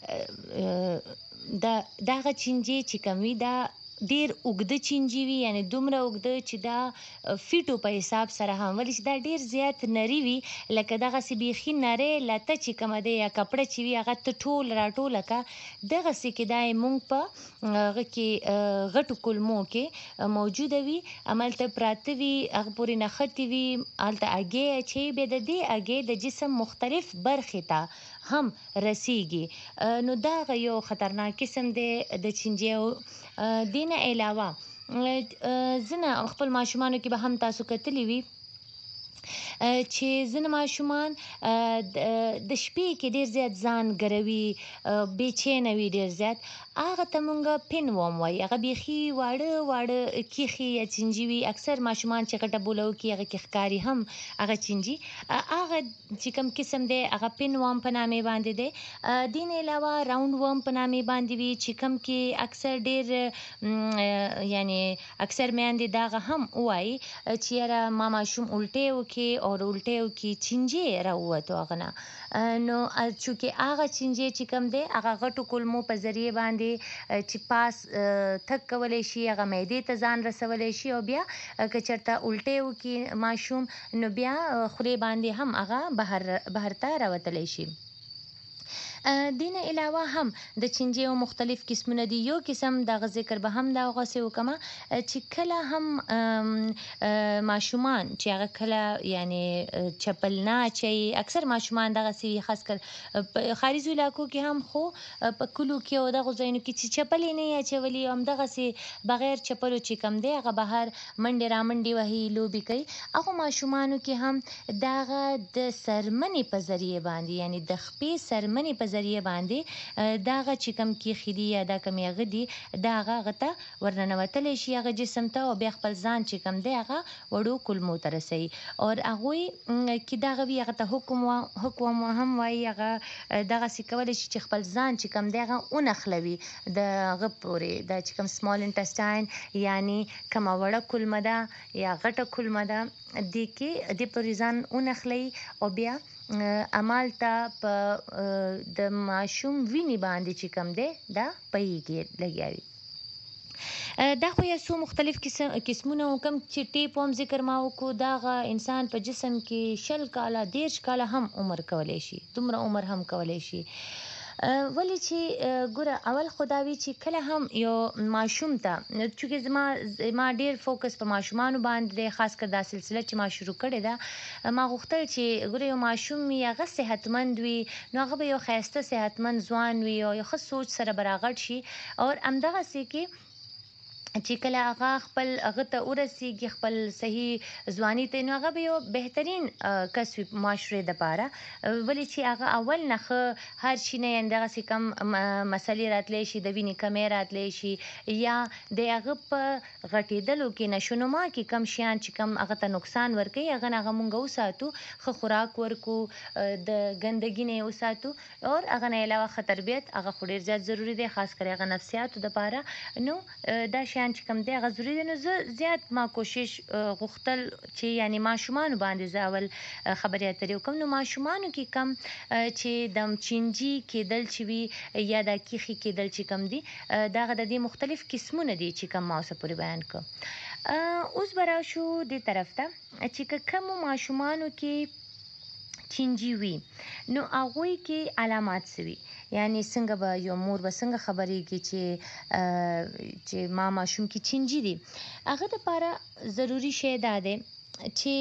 دغه چینجي چې کوم وي دا ډېر اوږده چینجي وي، یعنې دومره اوږده چې دا فیټو په حساب سره هم، ولې چې دا ډېر زیات نري وي لکه دغسې بیخي نرۍ لته چې کومه دی یا کپړه چې وي هغه ته ټول راټوله کړه دغسې کې دا یې مونږ په هغه کې غټو کولمو کې موجوده وي، هملته پراته وي، هغه پورې نښتې وي، هلته هګۍ اچوي، بیا د دې هګۍ د جسم مختلف برخې ته هم رسیږي. نو دا یو خطرناک قسم دی د چینجیو. دې نه علاوه ځینې خپل ماشومانو کې به هم تاسو کتلي وي چې ځینې ماشومان د شپې کې ډېر زیات ځان ګروي، بېچینه وي ډېر زیات. هغه ته مونږ پین وام وایي. هغه بیخي واړه کیښې یا چینجي وي. اکثر ماشومان چې غټه بوله وکړي هغه کې ښکاري هم هغه چینجي. هغه چې کوم قسم دی هغه پین وام په نامې باندې دی. دې نه علاوه راوند وام په نامې باندې وي چې کوم کې اکثر ډېر یعنی اکثر میندې دغه هم وایي چې یاره ما ماشوم الټی وکړي او الټی وکړي چینجي راووتو هغه نه. نو چونکې هغه چینجي چې کوم دی هغه غټو کولمو په ذریعې باندې چې پاس تګ کولی شي، هغه معدې ته ځان رسولی شي او بیا که چېرته الټی وکړي ماشوم نو بیا خولې باندې هم هغه بهر ته راوتلی شي. دې نه علاوه هم د چینجیو مختلف قسمونه دي. یو قسم دغه ذکر به هم دغسې وکړمه چې کله هم ماشومان چې هغه کله یعنی چپل نه اچوي، اکثر ماشومان دغسې وي، خاص کر په ښاریزو علاقو کې هم، خو په کلو کې او دغو ځایونو کې چې چپل یې نه وي اچولي او همدغسې بغیر چپلو چې کوم دی هغه بهر منډې رامنډې وهي، لوبې کوي. هغو ماشومانو کې هم دغه د سرمنې په ذریعې باندې یعنی د خپې سرمنې په ذریعه باندې دغه چې کوم کیښې دي یا دا کوم هغه دي دا هغه ته ورننوتلی شي هغه جسم ته او بیا خپل ځان چې کوم دی هغه وړو کولمو ته رسوي. او هغوی کې دغه وي هغه ته حکم هم وایي. هغه دغسې کولی شي چې خپل ځان چې کوم دی هغه ونښلوي د هغه پورې، دا چې کوم سمال انټسټاین یعنی کومه وړه کولمه ده یا غټه کولمه ده دې کې دې پورې ځان ونښلوي او بیا عمل ته په د ماشوم وینې باندې چې کوم دی دا پهی کې لګیا وي. دا خو یو څو مختلف قسمونه وکم چې ټیپ هم ذکر ما وکړو. دغه انسان په جسم کې 20 کاله 30 کاله هم عمر کولی شي، دومره عمر هم کولی شي. ولی چې ګوره اول خو دا وي چې کله هم یو ماشوم ته، چونکې ما ډېر فوکس په ماشومانو باندې دی، خاص کر دا سلسله چې ما شروع کړې ده، ما غوښتل چې ګوره یو ماشوم وي هغه صحتمند وي، نو هغه به یو ښایسته صحتمند ځوان وي او یو ښه سوچ سره به راغټ شي. او همدغسې کې چې کله هغه خپل هغه ته ورسیږي خپل صحیح ځواني ته، نو هغه به یو بهترین کس وي معاشرې دپاره. ولې چې هغه اول نه ښه هر شي نه یعنې دغسې کم مسلې راتلی شي، د وینې کمی راتلی شي یا د هغه په غټېدلو کې نشونما کې کم شیان چې کم هغه ته نقصان ورکوي هغه نه هغه مونږ وساتو، ښه خوراک ورکو، د ګندګي نه یې وساتو. او هغه نه علاوه ښه تربیت هغه خو ډېر زیات ضروري دی، خاص کر هغه نفسیاتو دپاره. نو دا شیان چې کوم دی هغه ضروري دی. نو زه زیات ما کوشش غوښتل چې یعنی ماشومانو باندې زه اول خبرې اترې وکړم. نو ماشومانو کې کم چې د چینجي کېدل چې وي یا دا کیښې کېدل چې کوم دي دغه د دې مختلف قسمونه دي چې کوم ما اوسه پورې بیان کړ. اوس به راشو دې طرف ته چې که کومو ماشومانو کې چینجي وي نو هغوی کې علامات څه وي، یعنی څنګه به یو مور به څنګه خبرېږي چې ما ماشوم کې چینجي دي. هغه دپاره ضروري شی دا دی چې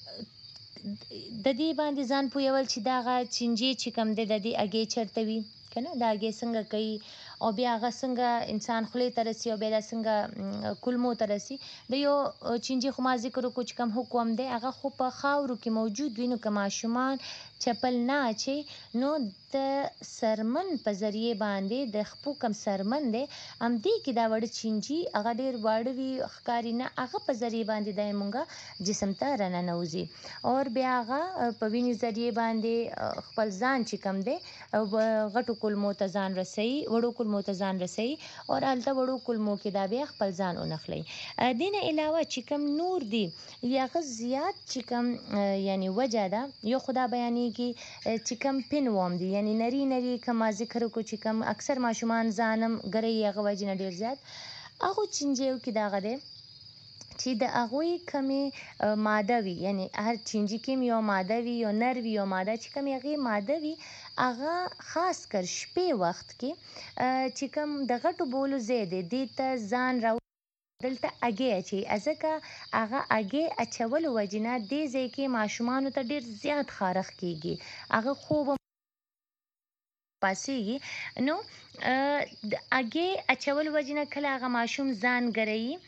د دې باندې ځان پوهول چې دغه چینجي چې کوم دی د دې اګې چېرته وي که نه، دا اګې څنګه کوي او بیا هغه څنګه انسان خولې ته رسي او بیا دا څنګه کولمو ته رسي. د یو چینجي خو ما ذکر وکړو چې کوم حکم دی هغه خو په خاورو کې موجود وي. نو که ماشومان چپل نه اچي نو د سرمن په ذریعې باندې د خپو کم سرمن دی همدې کې دا وړه چینجي هغه ډېر واړه وي ښکاري نه، هغه په ذریعې باندې دی مونږه جسم ته راننوځي او بیا هغه په وینې ذریعې باندې خپل ځان چې کوم دی غټو کولمو ته ځان رسوي، وړو کولمو ته ځان رسوي او هلته وړو کولمو کې دا بیا خپل ځان ونښلوي. دې نه علاوه چې کوم نور دي یا هغه زیات چې کوم یعنی وجه ده، یو خو دا بیانېږي چې کوم پین وام دي یعنی نري کوم ما ذکر وکړو چې کوم اکثر ماشومان ځانم ګرئ هغه وجې نه ډېر زیات هغو چینجیو کې دغه دی چې د هغوی کمې ماده وي، یعنی هر چینجي کې یو ماده وي، یو نر وي، یو ماده چې کوم هغې ماده وي هغه خاص کر شپې وخت کې چې کوم د غټو بولو ځای دی دې ته ځان را دلته اګې اچوي، ځکه هغه اګې اچولو وجې نه دې ځای کې ماشومانو ته ډېر زیات خارښ کېږي، هغه خوب پاسېږي. نو د اګې اچولو وجې نه کله هغه ماشوم ځان ګروي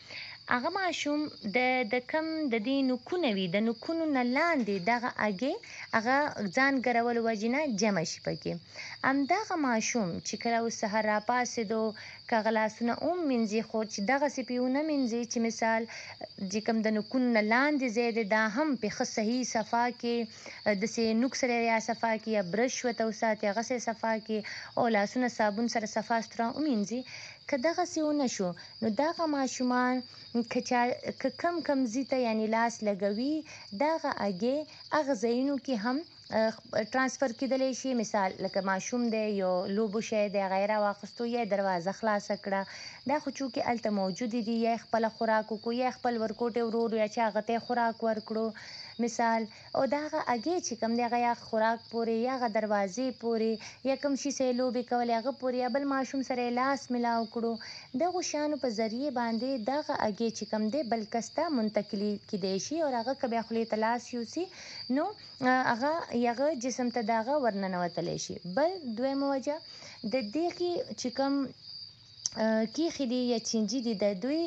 هغه ماشوم د کم د دې نوکونه وي د نوکونو نه لاندې دغه اګې هغه ځان ګرولو وجې نه جمع شي پکې همدغه ماشوم چې کله اوس سهار راپاڅېدو که هغه لاسونه ومینځي خو چې دغسې پې ونه مینځي چې مثال چې کوم د نوکونو نه لاندې ځای دی دا هم پې ښه صحیح صفا کې داسې نوک سره یا صفا کې یا برش ورته وساتي هغسې صفا کې او لاسونه صابون سره صفا سترا ومینځي که دغسې ونه شو نو دغه ماشومان که کم ځي ته یعنې لاس لګوي دغه اګې هغه ځایونو کې هم ترانسفر کېدلی شي مثال لکه ماشوم دی یو لوبو شی دی هغه یې راواخیستو یا دروازه خلاصه کړه دا خو چونکې هلته موجودې دي یا یې خپله خوراک وکړو یا یې خپل ورکوټی ورور یا چې هغه ته یې خوراک ورکړو مثال او د هغه اګې چې کوم دی هغه یا خوراک پورې یا هغه دروازې پورې یا کوم شي سره لوبې کولې هغه پورې یا بل ماشوم سره یې لاس میلاو کړو دغو شیانو په ذریعې باندې دغه اګې چې کوم دی بل کس ته منتقلي کیدی شي او هغه که بیا خولې ته لاس یوسي نو هغه جسم ته دغه ورننوتلی شي بل دویمه وجه د دغې چې کوم کیخې دي یا چینجي دي د دوی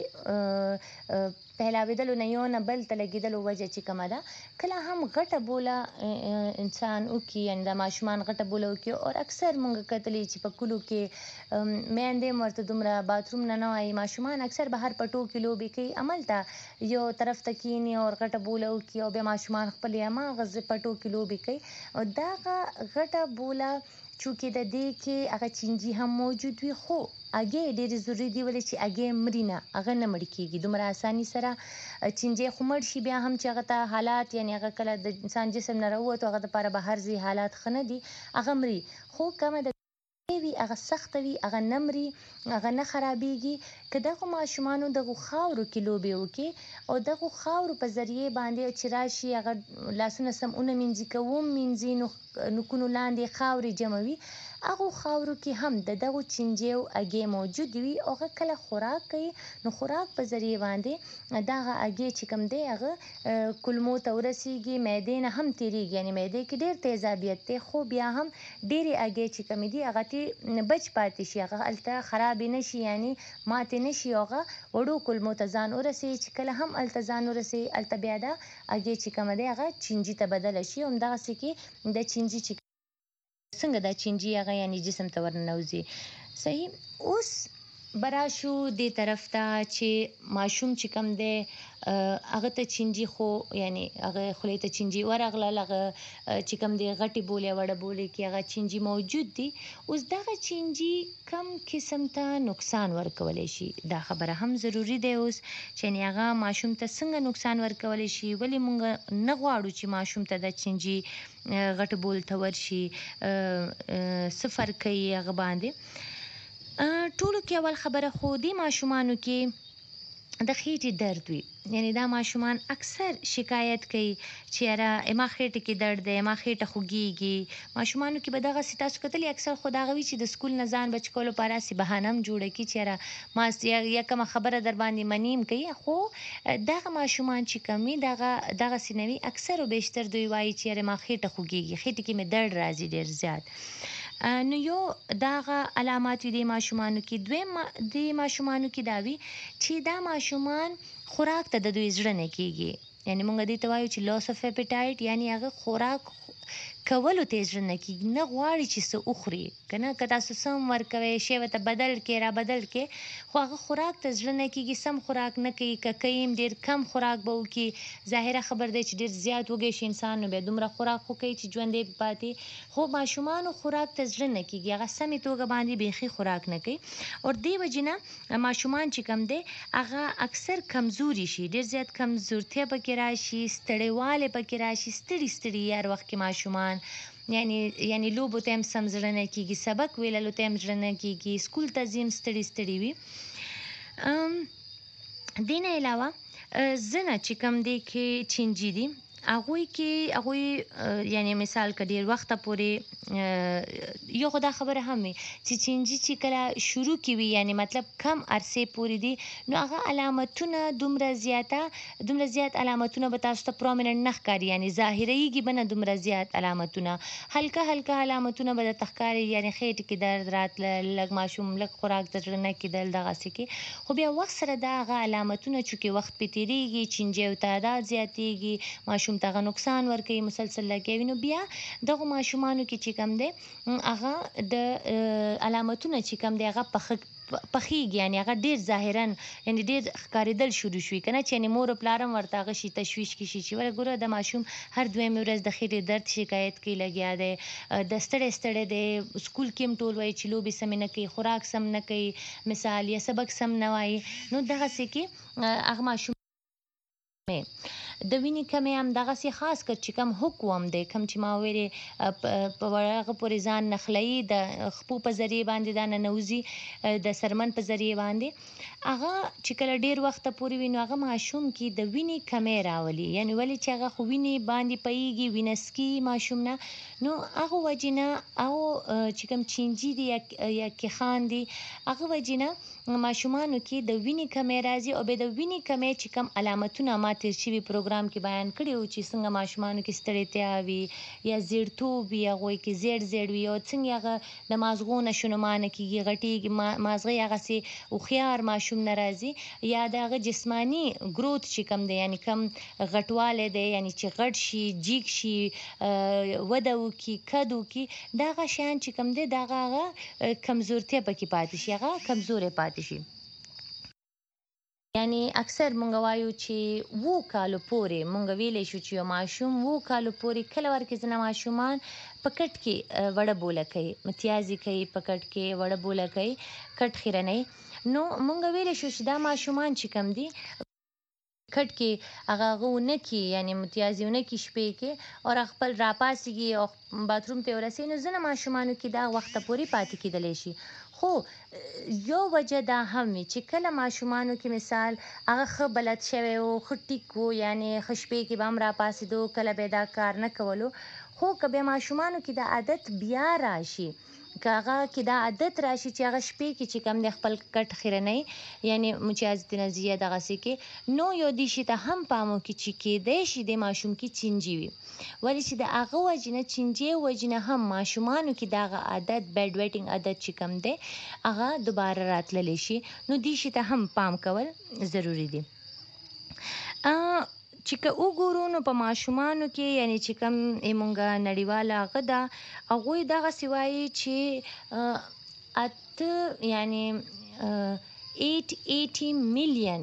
پهلاوېدلو نه یو نه بل ته لګېدلو وجه چې کومه ده کله هم غټه بوله انسان وکړي یعنې د ماشومان غټه بوله وکړي او اکثر موږ کتلي چې په کلو کې میندې هم ورته دومره باتروم نه وایي ماشومان اکثر بهر په ټوکې لوبې کوي هملته یو طرف ته کښېني او غټه بوله وکړي او بیا ماشومان خپلې هماغه په ټوکې لوبې کوي او دغه غټه بوله چونکې د دې کې هغه چینجي هم موجود وي خو اګې ډېرې ضروري دي ولې چې اګې مري نه هغه نه مړ کېږي دومره اساني سره چینجی خو مړ شي بیا هم چې هغه ته حالات یعنې هغه کله د انسان جسم نه راووتو هغه دپاره بهر ځي حالات ښه نه دي هغه مري خو کمه د وي هغه سخته وي هغه نه مري هغه نه خرابېږي که دغو ماشومانو دغو خاورو کې لوبې وکړي او دغو خاورو په ذریعې باندې چې راشي هغه لاسونه سم ونه مینځي که ومینځي نو نوکونو لاندې خاورې جمع وي هغو خاورو کې هم د دغو چینجیو اګې موجود وي او هغه کله خوراک کوي نو خوراک په ذریعې باندې دغه اګې چې کوم دی هغه کولمو ته ورسیږي معدې نه هم تېرېږي یعنې معدې کې ډېر تیزابیت دی خو بیا هم ډېرې اګې چې کومې دي هغه ترې بچ پاتې شي هغه هلته خرابې نه شي یعنې ماتې نه شي هغه وړو کولمو ته ځان ورسوي چې کله هم هلته ځان ورسوي هلته بیا دا اګې چې کومه دی هغه چینجي ته بدله شي همدغسې کې د چینجي چې څنګه دا چینجي هغه یعنې جسم ته ورننوځي صحیح اوس به راشو دې طرف ته چې ماشوم چې کوم دی هغه ته چینجي خو یعنې هغه خولې ته چینجي ورغلل هغه چې کوم دی غټې بولې وړه بولې کې هغه چینجي موجود دي اوس دغه چینجي کم قسم ته نقصان ورکولی شي دا خبره هم ضروري دی اوس چې یعنې هغه ماشوم ته څنګه نقصان ورکولی شي ولې موږ نه غواړو چې ماشوم ته د چینجي غټ بول ته ورشي څه فرق کوي هغه باندې ټولو کې اول خبره خو دې ماشومانو کې د خېټې درد وي یعنې دا ماشومان اکثر شکایت کوي چې یاره ما خېټه کې درد دی ما خېټه خوږېږي ماشومانو کې به دغسې تاسو کتلي اکثر خو دا هغه وي چې د سکول نه ځان بچ کولو لپاره هسې بهانه هم جوړه کړي چې یاره ما یا کومه خبره در باندې مني هم کوي خو دغه ماشومان چې کوم وي دغسې نه وي اکثر و بیشتر دوی وایي چې یاره ما خېټه خوږېږي خېټه کې مې درد راځي ډېر زیات نو یو دغه علامات وي د ماشومانو کې دویم د ماشومانو کې دا وي چې دا ماشومان خوراک ته د دوی زړه نه کېږي یعنې موږ دې ته وایو چې لاس اف اپیټایټ یعنې هغه خوراک کولو ته یې زړه نه کېږي نه غواړي چې څه وخوري که نه که تاسو څه هم ورکوئ شی ورته بدل کړئ را بدل کړئ خو هغه خوراک ته زړه نه کېږي سم خوراک نه کوي که کوي هم ډېر کم خوراک به وکړي ظاهره خبر دی چې ډېر زیات وږی شي انسان نو بیا دومره خوراک خو کوي چې ژوندی پاتې خو ماشومانو خوراک ته زړه نه کېږي هغه سمې توګه باندې بیخي خوراک نه کوي او دې وجې نه ماشومان چې کوم دی هغه اکثر کمزوري شي ډېر زیات کمزورتیا پکې راشي ستړیوالی پکې راشي ستړي هر وخت کې ماشومان یعنی لوبو ته هم سم زړه نه کېږي سبق ویللو ته هم زړه نه کېږي سکول ته ځي هم ستړي وي دې نه علاوه ځنه چې کوم دی کې چینجي دي هغوی یعنی مثال که ډیر وخته پورې یو خو دا خبره هم وي چې چینجي چې کله شروع کې وي یعنی مطلب کم عرصې پورې دي نو هغه علامتونه دومره زیات علامتونه به تاسو ته پرومیننت نه ښکاري یعنی ظاهریږي به نه دومره زیات علامتونه هلکه علامتونه به درته ښکاري یعنی خېټې کې درد راتله لږ ماشوم لږ خوراک د زړه نه کېدل دغسې کې خو بیا وخت سره دا هغه علامتونه چونکې وخت پې تېرېږي چینجیو تعداد زیاتېږي ماشوم ته هغه نقصان ورکوي مسلسل لګوي نو بیا دغو ماشومانو کې چې کوم دی هغه د علامتونه چې کوم دی هغه پخېږي یعنی هغه ډېر ظاهرا یعنی ډېر ښکارېدل شروع شوي که نه چې یعنې مور و پلار هم ورته هغه شي تشویش کې شي چې وره ګوره د ماشوم هر دویمې ورځ د خېټې درد شکایت کوي لګیا دی د ستړی دی سکول کې هم ټول وایي چې لوبې سمې نه کوي خوراک سم نه کوي مثال یا سبق سم نه وایي نو دغسې کې هغه ماشوم د وینې کمی هم دغسې خاص کر چې کم حکم دی کم چې ما ویلې په هغه پورې ځان نښلوي د خپو په ذریعې باندې دا ننوځي د سرمن په ذریعې باندې هغه چې کله ډېر وخته پورې وي نو هغه ماشوم کې د وینې کمی راولي یعنې ولې چې هغه خو وینې باندې پیږي وینه څکي ماشوم نه نو هغه وجې نه او چې کوم چینجي دي یا کیخان دي هغه وجې نه ماشومانو کې د وینې کمی راځي او بیا د وینې کمی چې کوم علامتونه ما تېر شوي پروګرام کې بیان کړي وو چې څنګه ماشومانو کې ستړیتیا وي یا زیړتوب وي هغوی کې زیړ وي او څنګه هغه د مازغو نه شونمانه کېږي غټېږي مازغه یې هغسې هوښیار ماشوم نه راځي یا د هغه جسماني ګروت چې کوم دی یعنی کم غټوالی دی یعنی چې غټ شي جیګ شي وده وکړي کد وکړي دا هغه شیان چې کوم دی د هغه کمزورتیا پکې پاتې شي هغه کمزوری پاتې شي یعنی اکثر مونږ وایو چې 7 کالو پورې مونږ ویلی شو چې یو ماشوم 7 کالو پورې کله ورکې ځینې ماشومان په کټ کې وړه بوله کوي متیازې کوي په کټ کې وړه بوله کوي کټ خیرنۍ نو مونږ ویلی شو چې دا ماشومان چې کوم دي کټ کې هغه ونه کې یعنی متیازې ونه کې شپې کې او خپل راپاسېږي او باتروم ته ورسوي نو ځینې ماشومانو کې دا وخته پورې پاتې کېدلی شي خو یو وجه دا هم وي چې کله ماشومانو کې مثال هغه ښه بلد شوی و ښه ټیک و یعنی ښه شپې کې به هم راپاڅېدو کله به یې دا کار نه کولو خو که بیا ماشومانو کې دا عادت بیا راشي که هغه کې دا عادت راشي چې هغه شپې کې چې کوم دی خپل کټ خیرنۍ یعنی مجازت نزیه دغسې کې نو یو دې شي ته هم پام وکړي چې کیدی شي د ماشوم کې چینجي وي ولې چې د هغه وجې نه چینجي وجې نه هم ماشومانو کې د هغه عادت بیډ ویټینګ عادت چې کوم دی هغه دوباره راتللی شي نو دې شي ته هم پام کول ضروري دي چې که وګورو نو په ماشومانو کې یعنی چې کوم مونږ نړیواله هغه ده هغوی دغسې وایي چې یعنی 880 میلیون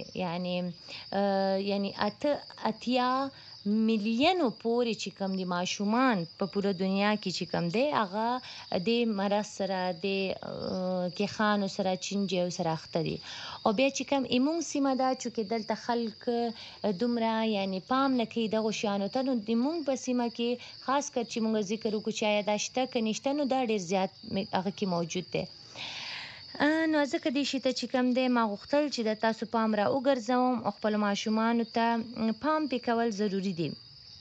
پورې یعنی اتیا میلیونو پورې چې کوم دي ماشومان په پوره دنیا کې چې کوم دی هغه د مرض سره د کیخانو سره چینجیو سره اخته دي او بیا چې کوم ایمون سیمه ده چونکې دلته خلک دومره یعنی پام نه کوي دغو شیانو ته نو د مونږ په سیمه کې خاص کر چې مونږ ذکر وکړو چې آیا دا شته که نشته نو دا ډېر زیات هغه کې موجود دی نو ځکه دې شي ته چې کوم دی ما غوښتل چې د تاسو پام را وګرځوم او خپلو ماشومانو ته پام پې کول ضروري دي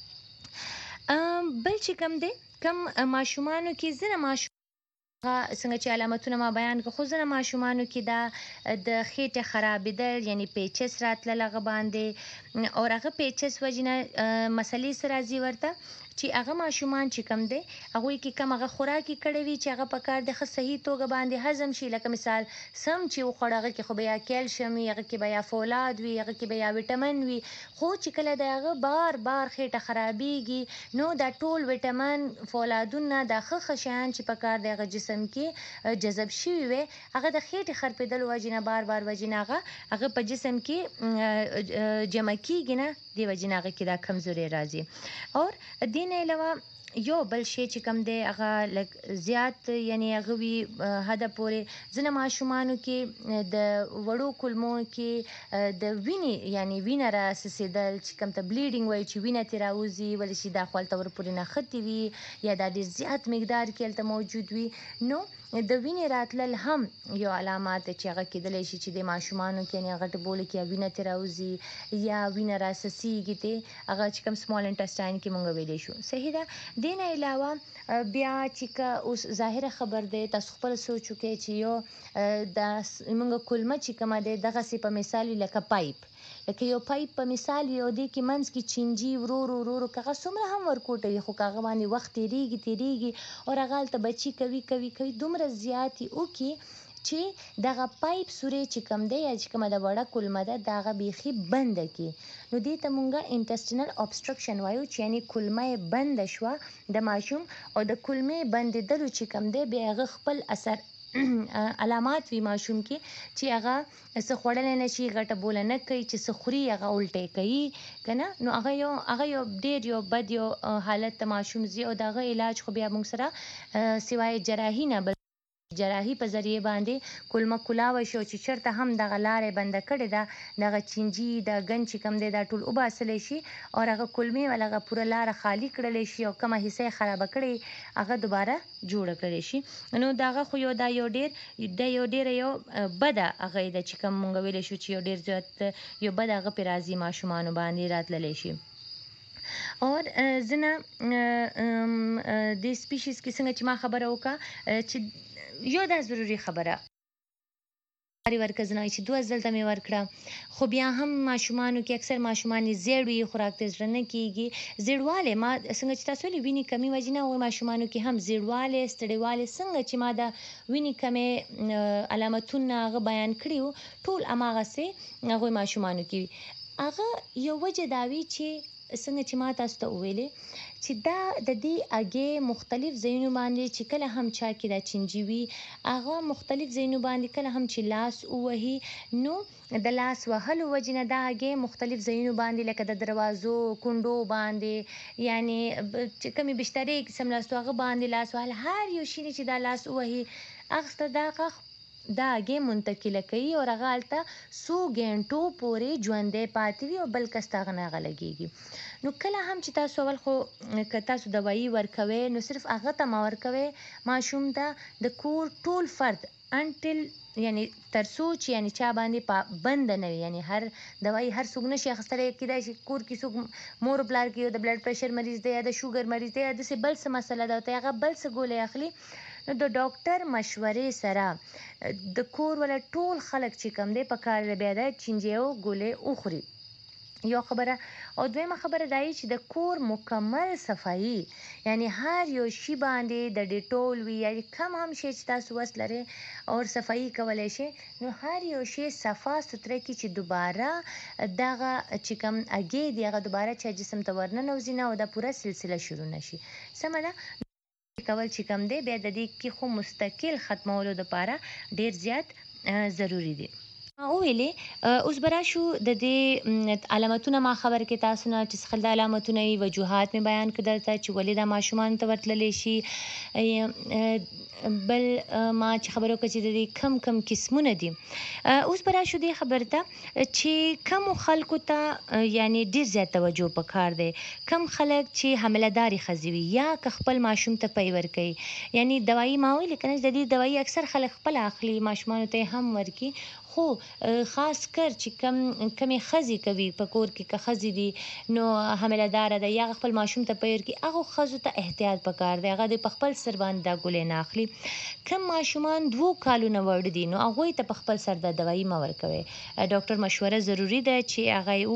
بل چې کوم دی کم ماشومانو کې ځینې ماشوم څنګه چې علامتونه ما بیان کړه خو ځینې ماشومانو کې دا د خېټې خرابېدل یعنی پیچس راتلل هغه باندې او هغه پیچس وجې نه مسلې څه راځي ورته چې هغه ماشومان چې کوم دی هغوی کې کم هغه خوراکي کړی وي چې هغه په کار د ښه صحیح توګه باندې هضم شي لکه مثال سم چې وخوړ هغه کې خو به یا کیلشیم وي هغه کې به یا فولاد وي هغه کې به یا ویټامین وي خو چې کله د هغه بار خېټه خرابېږي نو دا ټول ویټامین فولادونه دا ښه شیان چې په کار د هغه جسم کې جذب شوي وي هغه د خېټې خرپېدلو وجې نه بار وجې نه هغه په جسم کې جمع کېږي نه دې وجې نه هغه کې دا کمزوري راځي اور دې نه علاوه یو بل شی چې کوم دی هغه لږ زیات یعنی هغه وي حده پورې ځینې ماشومانو کې د وړو کولمو کې د وینې یعنی وینه راسسېدل چې کوم ته بلیډینګ وایي چې وینه ترې راوځي ولې چې دا خوا هلته ورپورې نښتې وي یا دا ډېر زیات مقدار کې هلته موجود وي نو د وینې راتلل هم یو علامات چې هغه کېدلی شي چې د ماشومانو کې یعنې غټ بوله کې یا وینه ترې راوځي یا وینه راسسیږي ته هغه چې کوم سمال انټسټاین کې مونږ ویلی شو صحیح ده. دې نه علاوه بیا چې که اوس ظاهره خبر دی تاسو خپل سوچ وکړئ چې یو د مونږ کلمه چې کومه دی دغسې په مثال لکه پایپ لکه یو پایپ په مثال یو دی کې منځ کې چینجي ورو که هغه څومره هم ورکوټوي خو که هغه باندې وخت تیریږي او هغه هلته بچي کوي دومره زیاتې وکړي چې دغه پایپ سورې چې کوم دی یا چې کومه د وړه کلمه ده د هغه بیخي بنده کړي نو دې ته مونږ انټسټینل ابسټرکشن وایو چې یعنې کلمه یې بنده شوه د ماشوم او د کلمې بندېدلو چې کوم دی بیا هغه خپل اثر علامات وي ماشوم کې چې هغه څه خوړلی نه شي غټه بوله نه کوي چې څه خوري هغه الټی کوي که نه نو هغه یو ډېر یو بد یو حالت ته ماشوم ځي او د هغه علاج خو بیا موږ سره سوای جراحي نه بل جراحي په ذریعه باندې کلمه کولاوه شي او چې چېرته هم دغه لارې بنده کړې ده دغه چینجي د ګند چې کوم دی دا ټول وباسلی شي او هغه کلمې ول هغه پوره لاره خالي کړلی شي او کومه حصه یې خرابه کړې هغه دوباره جوړه کړلی شي نو د هغه خو یو ډېره یو بده هغه ده چې کوم مونږ ویلی شو چې یو ډېر زیات یو بد هغه پرې راځي ماشومانو باندې راتللی شي. اور ځینه د سپیشیز کې څنګه چې ما خبره وکړه چې یو دا ضروري خبره ورکړه زنوي چې 2 ځل ته مې ورکړه خو بیا هم ماشومانو کې اکثر ماشومان یې زیړ وي خوراک ته زړه نه کېږي زیړوالی ما څنګه چې تاسو ویلي وینې کمي وجې نه هغوی ماشومانو کې هم زیړوالی ستړیوالی څنګه چې ما د وینې کمې علامتونه هغه بیان کړي وو ټول هماغسې هغوی ماشومانو کې وي هغه یو وجه دا وي چې څنګه چې ما تاسو ته وویلې چې دا د دې اګې مختلف ځایونو باندې چې کله هم چا کې دا چینجي وي هغه مختلف ځایونو باندې کله هم چې لاس ووهي نو د لاس وهلو وجې نه دا اګې مختلف ځایونو باندې لکه د دروازو کونډو باندې یعنې چې کومې بشترې قسم لاس هغه باندې لاس وهل هر یو شي چې دا لاس ووهي هغه دا اګې منتقله کوي او هغه هلته څو ګنټو پورې ژوندی پاتې وي او بل کس ته هغه نه هغه لګېږي نو کله هم چې تاسو اول خو که تاسو دوایي ورکوئ نو صرف هغه ته مه ورکوئ ماشوم ته د کور ټول فرد انټل یعنی تر څو چې یعنی چا باندې بنده نه وي یعنی هر دوايي هر څوک نشي اخیستلی کېدای شي کور کې څوک مور پلار کې یو د بلډ پریشر مریض دی یا د شوګر مریض دی یا داسې بل څه مسله ده ورته هغه بل څه ګولۍ اخلي نو د ډاکټر مشورې سره د کور ولا ټول خلک چې کوم دی پکار دی بیا د چینجي او ګولۍ وخوري یو خبره او دویمه خبره دا چې د کور مکمل صفایي یعنی هر یو شی باندې د ډیټول وي یا کم هم شي چې تاسو وس لرئ او صفایي کولی شئ نو هر یو شی صفا سوتره کړي چې دوباره دغه چې کوم اګې دی هغه دوباره چې جسم ته ورننوځي نه او دا پوره سلسله شروع نشي سمه ده کول چې کوم دی بیا د دې کې خو مستقل ختمولو دپاره ډیر زیات ضروری دی ویلې اوس به راشو د دې علامتونه ما خبر کې تاسو نه چې څه د علامتونه وي وجوهات مې بیان کړه درته چې ولې دا ماشومانو ته ورتللی شي بل ما چې خبرو وکړه چې د دې کم قسمونه دي اوس به راشو دې خبر ته چې کمو خلکو ته یعنی ډېر زیات توجه پکار دی کم خلک چې حامله دارې ښځې وي یا که خپل ماشوم ته پی ورکوي یعنی دوایي ما ویلې که نه د دې دوایي اکثر خلک خپله اخلي ماشومانو ته یې هم ورکي خو خاص کر چې کمې ښځې کوي په کور کې که ښځې دي نو حامله داره ده یا خپل ماشوم ته پی ورکي هغو ښځو ته احتیاط پکار دی هغه د په خپل سر باندې دا ګولۍ نه اخلي کم ماشومان 2 کالونه واړه دي نو هغوی ته په خپل سر د دوایي مه ورکوئ ډاکټر مشوره ضروري ده چې هغه یې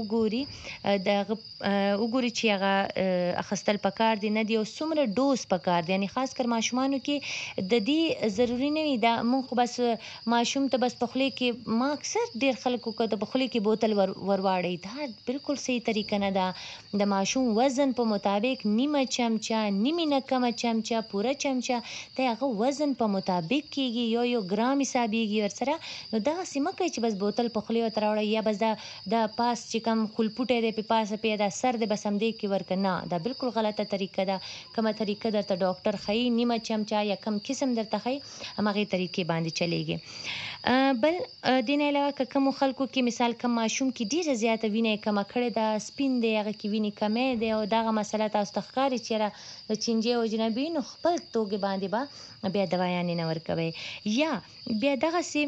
وګوري چې هغه اخیستل پکار دي نه دي او څومره ډوز پکار دي یعنې خاص کر ماشومانو کې د دې ضروري نه وي دا مونږ خو بس ماشوم ته بس په خولې کې ما اکثر ډېر خلکو که د په خولې کې بوتل ورواړئ دا بالکل صحیح طریقه نه ده د ماشوم وزن په مطابق نیمه چمچه نیمې نه کمه چمچه پوره چمچه د هغه وزن په مطابق کېږي یو ګرام حسابېږي ورسره نو دغسې مه کوئ چې بس بوتل په خولې ورته راوړئ یا بس د پاس چې کوم خولپوټی دی پې پاسه پې دا سر دی بس همدې کې ورکړه نه دا بالکل غلطه طریقه ده کومه طریقه درته ډاکټر ښیي نیمه چمچه یا کم قسم درته ښیي همغې طریقې باندې چلیږي بل دې نه علاوه که کومو خلکو کې مثال کم ماشوم کې ډېره زیاته وینه یې کمه کړې ده، سپین دی، هغه کې وینې کمی دی او دغه مسله تاسو ته ښکاري چې یاره د چینجۍ او اجنبي نو خپل توګې باندې به بیا دوایانې نه ورکوئ. یا بیا دغسې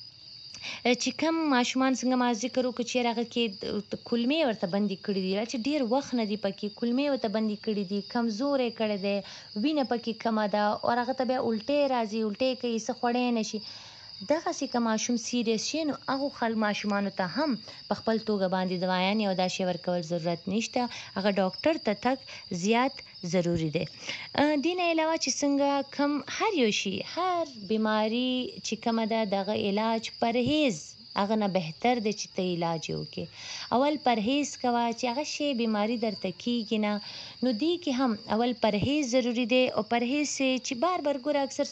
چې کم ماشومان څنګه ما ذکر وکړو چې هغه کې کولمې ورته بندي کړي دي، چې ډېر وخت نه دي پکې کولمې ورته بندي کړي دي، کمزوری کړی دی، وینه پکې کمه ده او هغه ته بیا الټۍ راځي، الټۍ کوي، څه خوړی نه شي. دغسې که ماشوم سیریس شي نو هغو ماشومانو ته هم په خپل توګه باندې دوايانې او دا شی ورکول ضرورت نشته، هغه ډاکټر ته تګ زیات ضروری دی. دې نه علاوه چې څنګه کم هر یو شي، هر بیماری چې کومه ده دغه علاج پرهیز هغه نه بهتر دی چې ته علاج یې وکړې. اول پرهیز کوه چې هغه شی بیماری درته کېږي نه، نو دې کې هم اول پرهیز ضروری دی. او پرهیز چې بار بار ګوره اکثر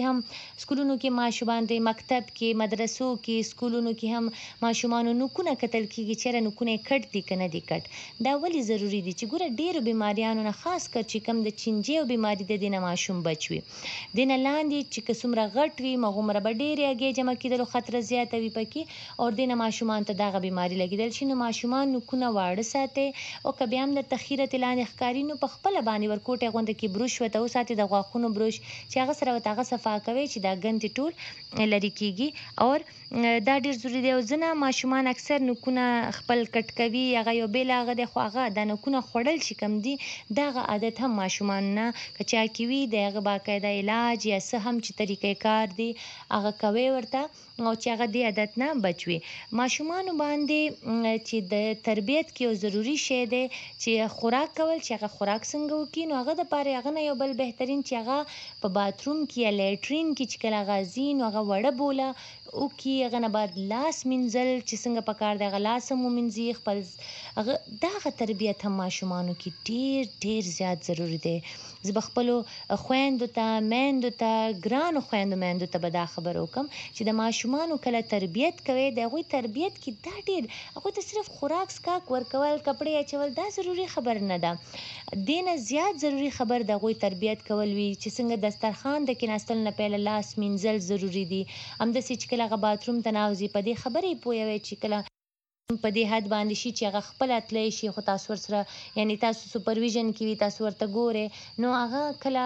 سکولونو کې ماشومان دی، مکتب کې، مدرسو کې، سکولونو کې هم ماشومانو نوکونه کتل کېږي چې یاره نوکونه یې کټ دي که نه دي کټ. دا ولې ضروری دي چې ګوره ډېرو بیماریانو نه خاص کر چې کوم د چینجیو بیماري ده دې نه ماشوم بچ وي. دې نه لاندې چې که څومره غټ وي هغومره به ډېرې هګۍ جمع کېدلو خطره زیاته وي پکې او دې نه ماشومان ته دغه بیماري لګېدل شي. نو ماشومان نوکونه واړه ساتئ او که بیا هم درته خیرتې لاندې ښکاري نو په خپله باندې ورکوټۍ غونده کې بروش ورته وساتئ، د غاښونو بروش چې هغه سره ورته هغه صفا کوئ چې دا ګندې ټول لرې کېږي. او دا ډېر ضروري دی. او ځینې ماشومان اکثر نوکونه خپل کټ کوي، هغه یو بېل هغه دی، خو هغه دا نوکونه خوړل چې کوم دي دغه عادت هم ماشومانو نه که چا کې وي د هغه باقاعده علاج یا څه هم چې طریقې کار دي هغه کوئ ورته او چې هغه دې عادت نه بچ وي. ماشومانو باندې چې د تربیت کې یو ضروري شی دی چې خوراک کول، چې هغه خوراک څنګه وکړي نو هغه دپاره هغه نه یو بل بهترین چې هغه په باتروم کې یا لیټرین کې چې کله هغه ځي نو هغه وړه بوله وکړي، هغه نه بعد لاس مینځل چې څنګه پکار دی هغه لاس هم ومینځي خپل. هغه دغه تربیت هم ماشومانو کې ډېر ډېر زیات ضروري دی. زه به خپلو خویندو ته، میندو ته، ګرانو خویندو میندو ته به دا خبره وکړم چې د ماشومانو کله تربیت کوئ د هغوی تربیت کې دا ډېر هغوی ته صرف خوراک څښاک ورکول، کپړې اچول دا ضروري خبر نه ده. دې نه زیات ضروري خبر د هغوی تربیت کول وي چې څنګه دسترخوان د کېناستلو نه پهله لاس مینځل ضروري دي. همداسې چې کله هغه باتروم ته ناوځي په دې خبرې یې پوهوئ چې کله په دې حد باندې شي چې هغه خپله تللی شي خو تاسو ورسره یعنې تاسو سوپرویژن کې وي، تاسو ورته ګورئ نو هغه کله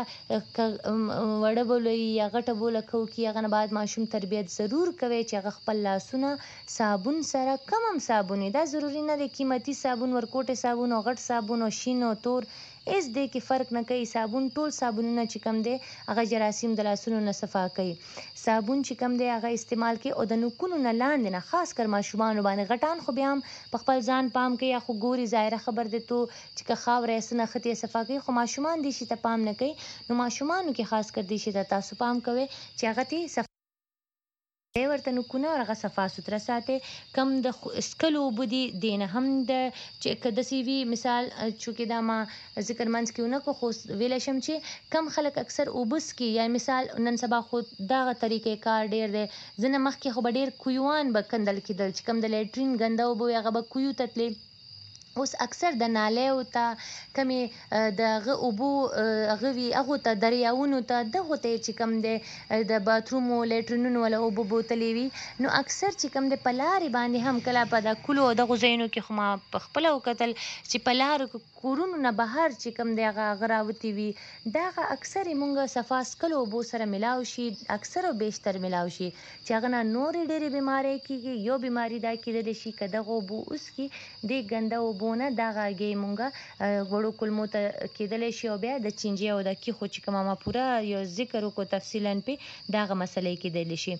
وړه بوله وي یا غټه بوله که وکړي هغه نه بعد ماشوم تربیت ضرور کوئ چې هغه خپل لاسونه صابون سره کم هم صابون وي، دا ضروري نه دی قیمتي صابون، ورکوټې صابون او غټ صابون او شین او تور هېڅ دې کې فرق نه کوي. صابون ټول صابونونه چې کوم دی هغه جراثیم د لاسونو نه صفا کوي. صابون چې کوم دی هغه استعمال کوي او د نوکونو نه لاندې نه خاص کر ماشومانو باندې غټان خو بیا هم په خپل ځان پام کوي یا خو ګوري ظاهره خبر دی تو چې که خاوره یې څه نښتې یې صفا کوي، خو ماشومان دې شي ته پام نه کوي. نو ماشومانو کې خاص کر دې شي ته تاسو پام کوئ چې هغه ته صفا ورته نوکونه او هغه صفا سوتره ساتئ. کم د څښلو اوبه دي دې نه هم د چې که داسې وي مثال چونکې دا ما ذکر منځ کې ونه کړو خو ویلی شم چې کم خلک اکثر اوبه څښي یا مثال نن سبا خو دغه طریقې کار ډېر دی. ځینې مخکې خو به ډېر کویوان به کندل کېدل چې کوم د لیټرین ګنده اوبه وي هغه به کویو ته تلې. اوس اکثر د نالیو ته کمې د هغه اوبو هغه وي هغو ته دریاونو ته دغو ته چې کوم دی د باترومو لیټرینونو والا اوبو بوتلې وي نو اکثر چې کوم دی په لارې باندې هم کله په د کلو او دغو ځایونو کې خو ما په خپله وکتل چې په لارو کورونو نه بهر چې کوم دی هغه راوتي وي دغه اکثر یې مونږ صفا څښلو اوبو سره ملاو شي، اکثر او بیشتر ملاو شي چې هغه نه نورې ډېرې بیمارۍ کېږي. یو بیماري دا کېدلی شي که دغه اوبو وڅښي دې ګنده اوبو نه دغه هګۍ مونږ غوړو کولمو ته کېدلی شي او بیا د چینجۍ او د کیښو چې کومه ما پوره یو ذکر وکړو تفصیلا پې دغه مسلې کېدلی شي.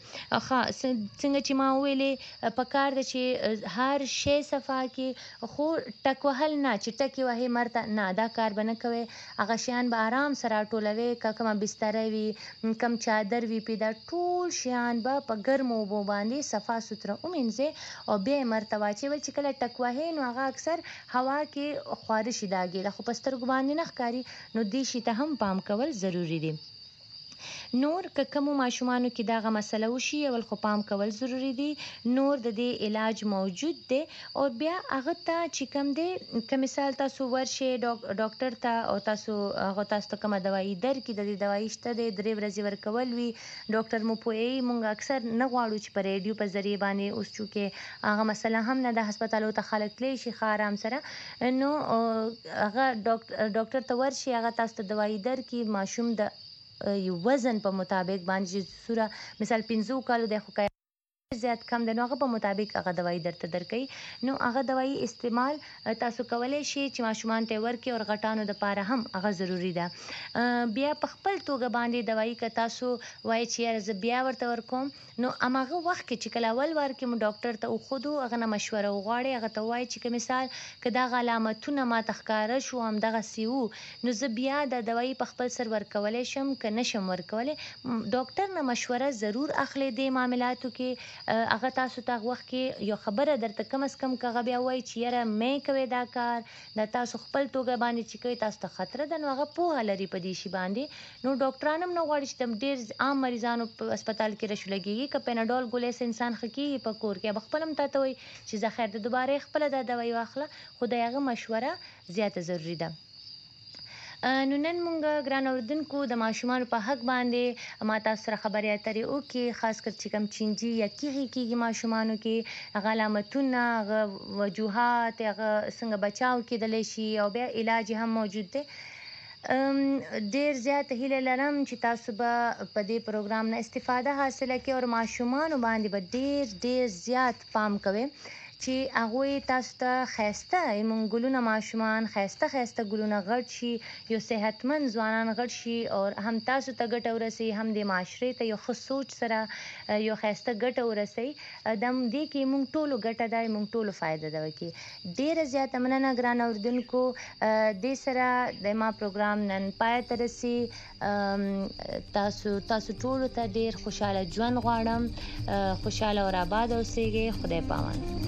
څنګه چې ما وویلې پکار ده چې هر شی صفا کړي خو ټک وهل نه چې ټکې وهې مرته نه دا کار به نه کوئ. هغه شیان به آرام سره راټولوئ که کومه بستره وي کم چادر وي پې دا ټول شیان به په ګرمو اوبو باندې صفا سوتره ومینځئ او بیا یې مرته واچوئ چې کله ټک وهې نو هغه اکثر هوا کې خواره شي دا ګېله خو په سترګو باندې نه ښکاري نو دې شي ته هم پام کول ضروري دی. نور که کوم ماشومانو کې دغه مسله وشي اول خو پام کول ضروری دی نور د دې علاج موجود دی او بیا هغه ته چې کوم دی که مثال تاسو ورشئ ډاکټر ته او تاسو هغه تاسو ته کومه دوايي درکړي د دې دوايي شته دی 3 ورځې ورکول وي ډاکټر مو پوهیږي مونږ اکثر نه غواړو چې په ریډیو په ذریعه باندې اوس چونکې هغه مسله هم نه د هسپتالو ته خلک تللی شي ښه آرام سره نو هغه ډاکټر ته ورشي هغه تاسو ته دوايي درکړي ماشوم د یو وزن په مطابق باندې صوره مثال 15 کالو د خو زیات کم د نوغه په مطابق هغه دوايي درته درکې نو هغه دوايي استعمال تاسو کولای شئ چې ماشومان ته ورکړي او غټانو د پاره هم هغه ضروری ده بیا په خپل توګه باندې دوايي که تاسو وایي چې زه بیا ورته ورکوم نو اماغه وخت کې چې کله اول وار کې مو ډاکټر ته وخدو هغه نه مشوره وغواړي هغه ته وایي چې مثال که دا علامتونه ما تخکاره شو هم دغه سیو نو زه بیا د دوايي په خپل سر ورکولای شم که نشم ورکولای ډاکټر نه مشوره ضرور اخلي د معاملاتو کې هغه تاسو ته وخت کې یو خبره درته کم از کم کغه بیا وایي چې یاره مې کوي دا کار د تاسو خپل توګه باندې چې کوي تاسو ته خطر ده نو هغه پوهه لري په دې شي باندې نو ډاکټران هم نه غواړي چې ډېر عام مریضانو په هسپتال کې رشو لګېږي که پیناډول ګولۍ سه انسان ښه کېږي په کور کې به خپل هم تاته وایي چې زه خیر د دوباره خپله دا دوايي واخله خو د هغه مشوره زیاته ضروري ده نو نن مونږ ګران اوریدونکو د ماشومانو په حق باندې ما تاسو سره خبرې اترې وکړې خاص کر چې کوم چینجي یا کیږي کېږي ماشومانو کې هغه علامتونه هغه وجوهات هغه څنګه بچاو کېدلی شي او بیا علاج هم موجود دی ډیر زیات هیله لرم چې تاسو به په دې پروګرام نه استفاده حاصله کړئ او ماشومانو باندې به ډیر زیات پام کوئ چې هغوی تاسو ته ښایسته زموږ ګلونه ماشومان ښایسته ګلونه غټ شي یو صحتمند ځوانان غټ شي او هم تاسو ته ګټه ورسوي هم د معاشرې ته یو ښه سوچ سره یو ښایسته ګټه ورسوي د دې کې موږ ټولو ګټه ده موږ ټولو فایده ده وکړي ډیره زیاته مننه ګران اوریدونکو دې سره د ما پروګرام نن پای ته رسي تاسو ټولو ته ډیر خوشحاله ژوند غواړم خوشحاله او آباد اوسئ خدای پامان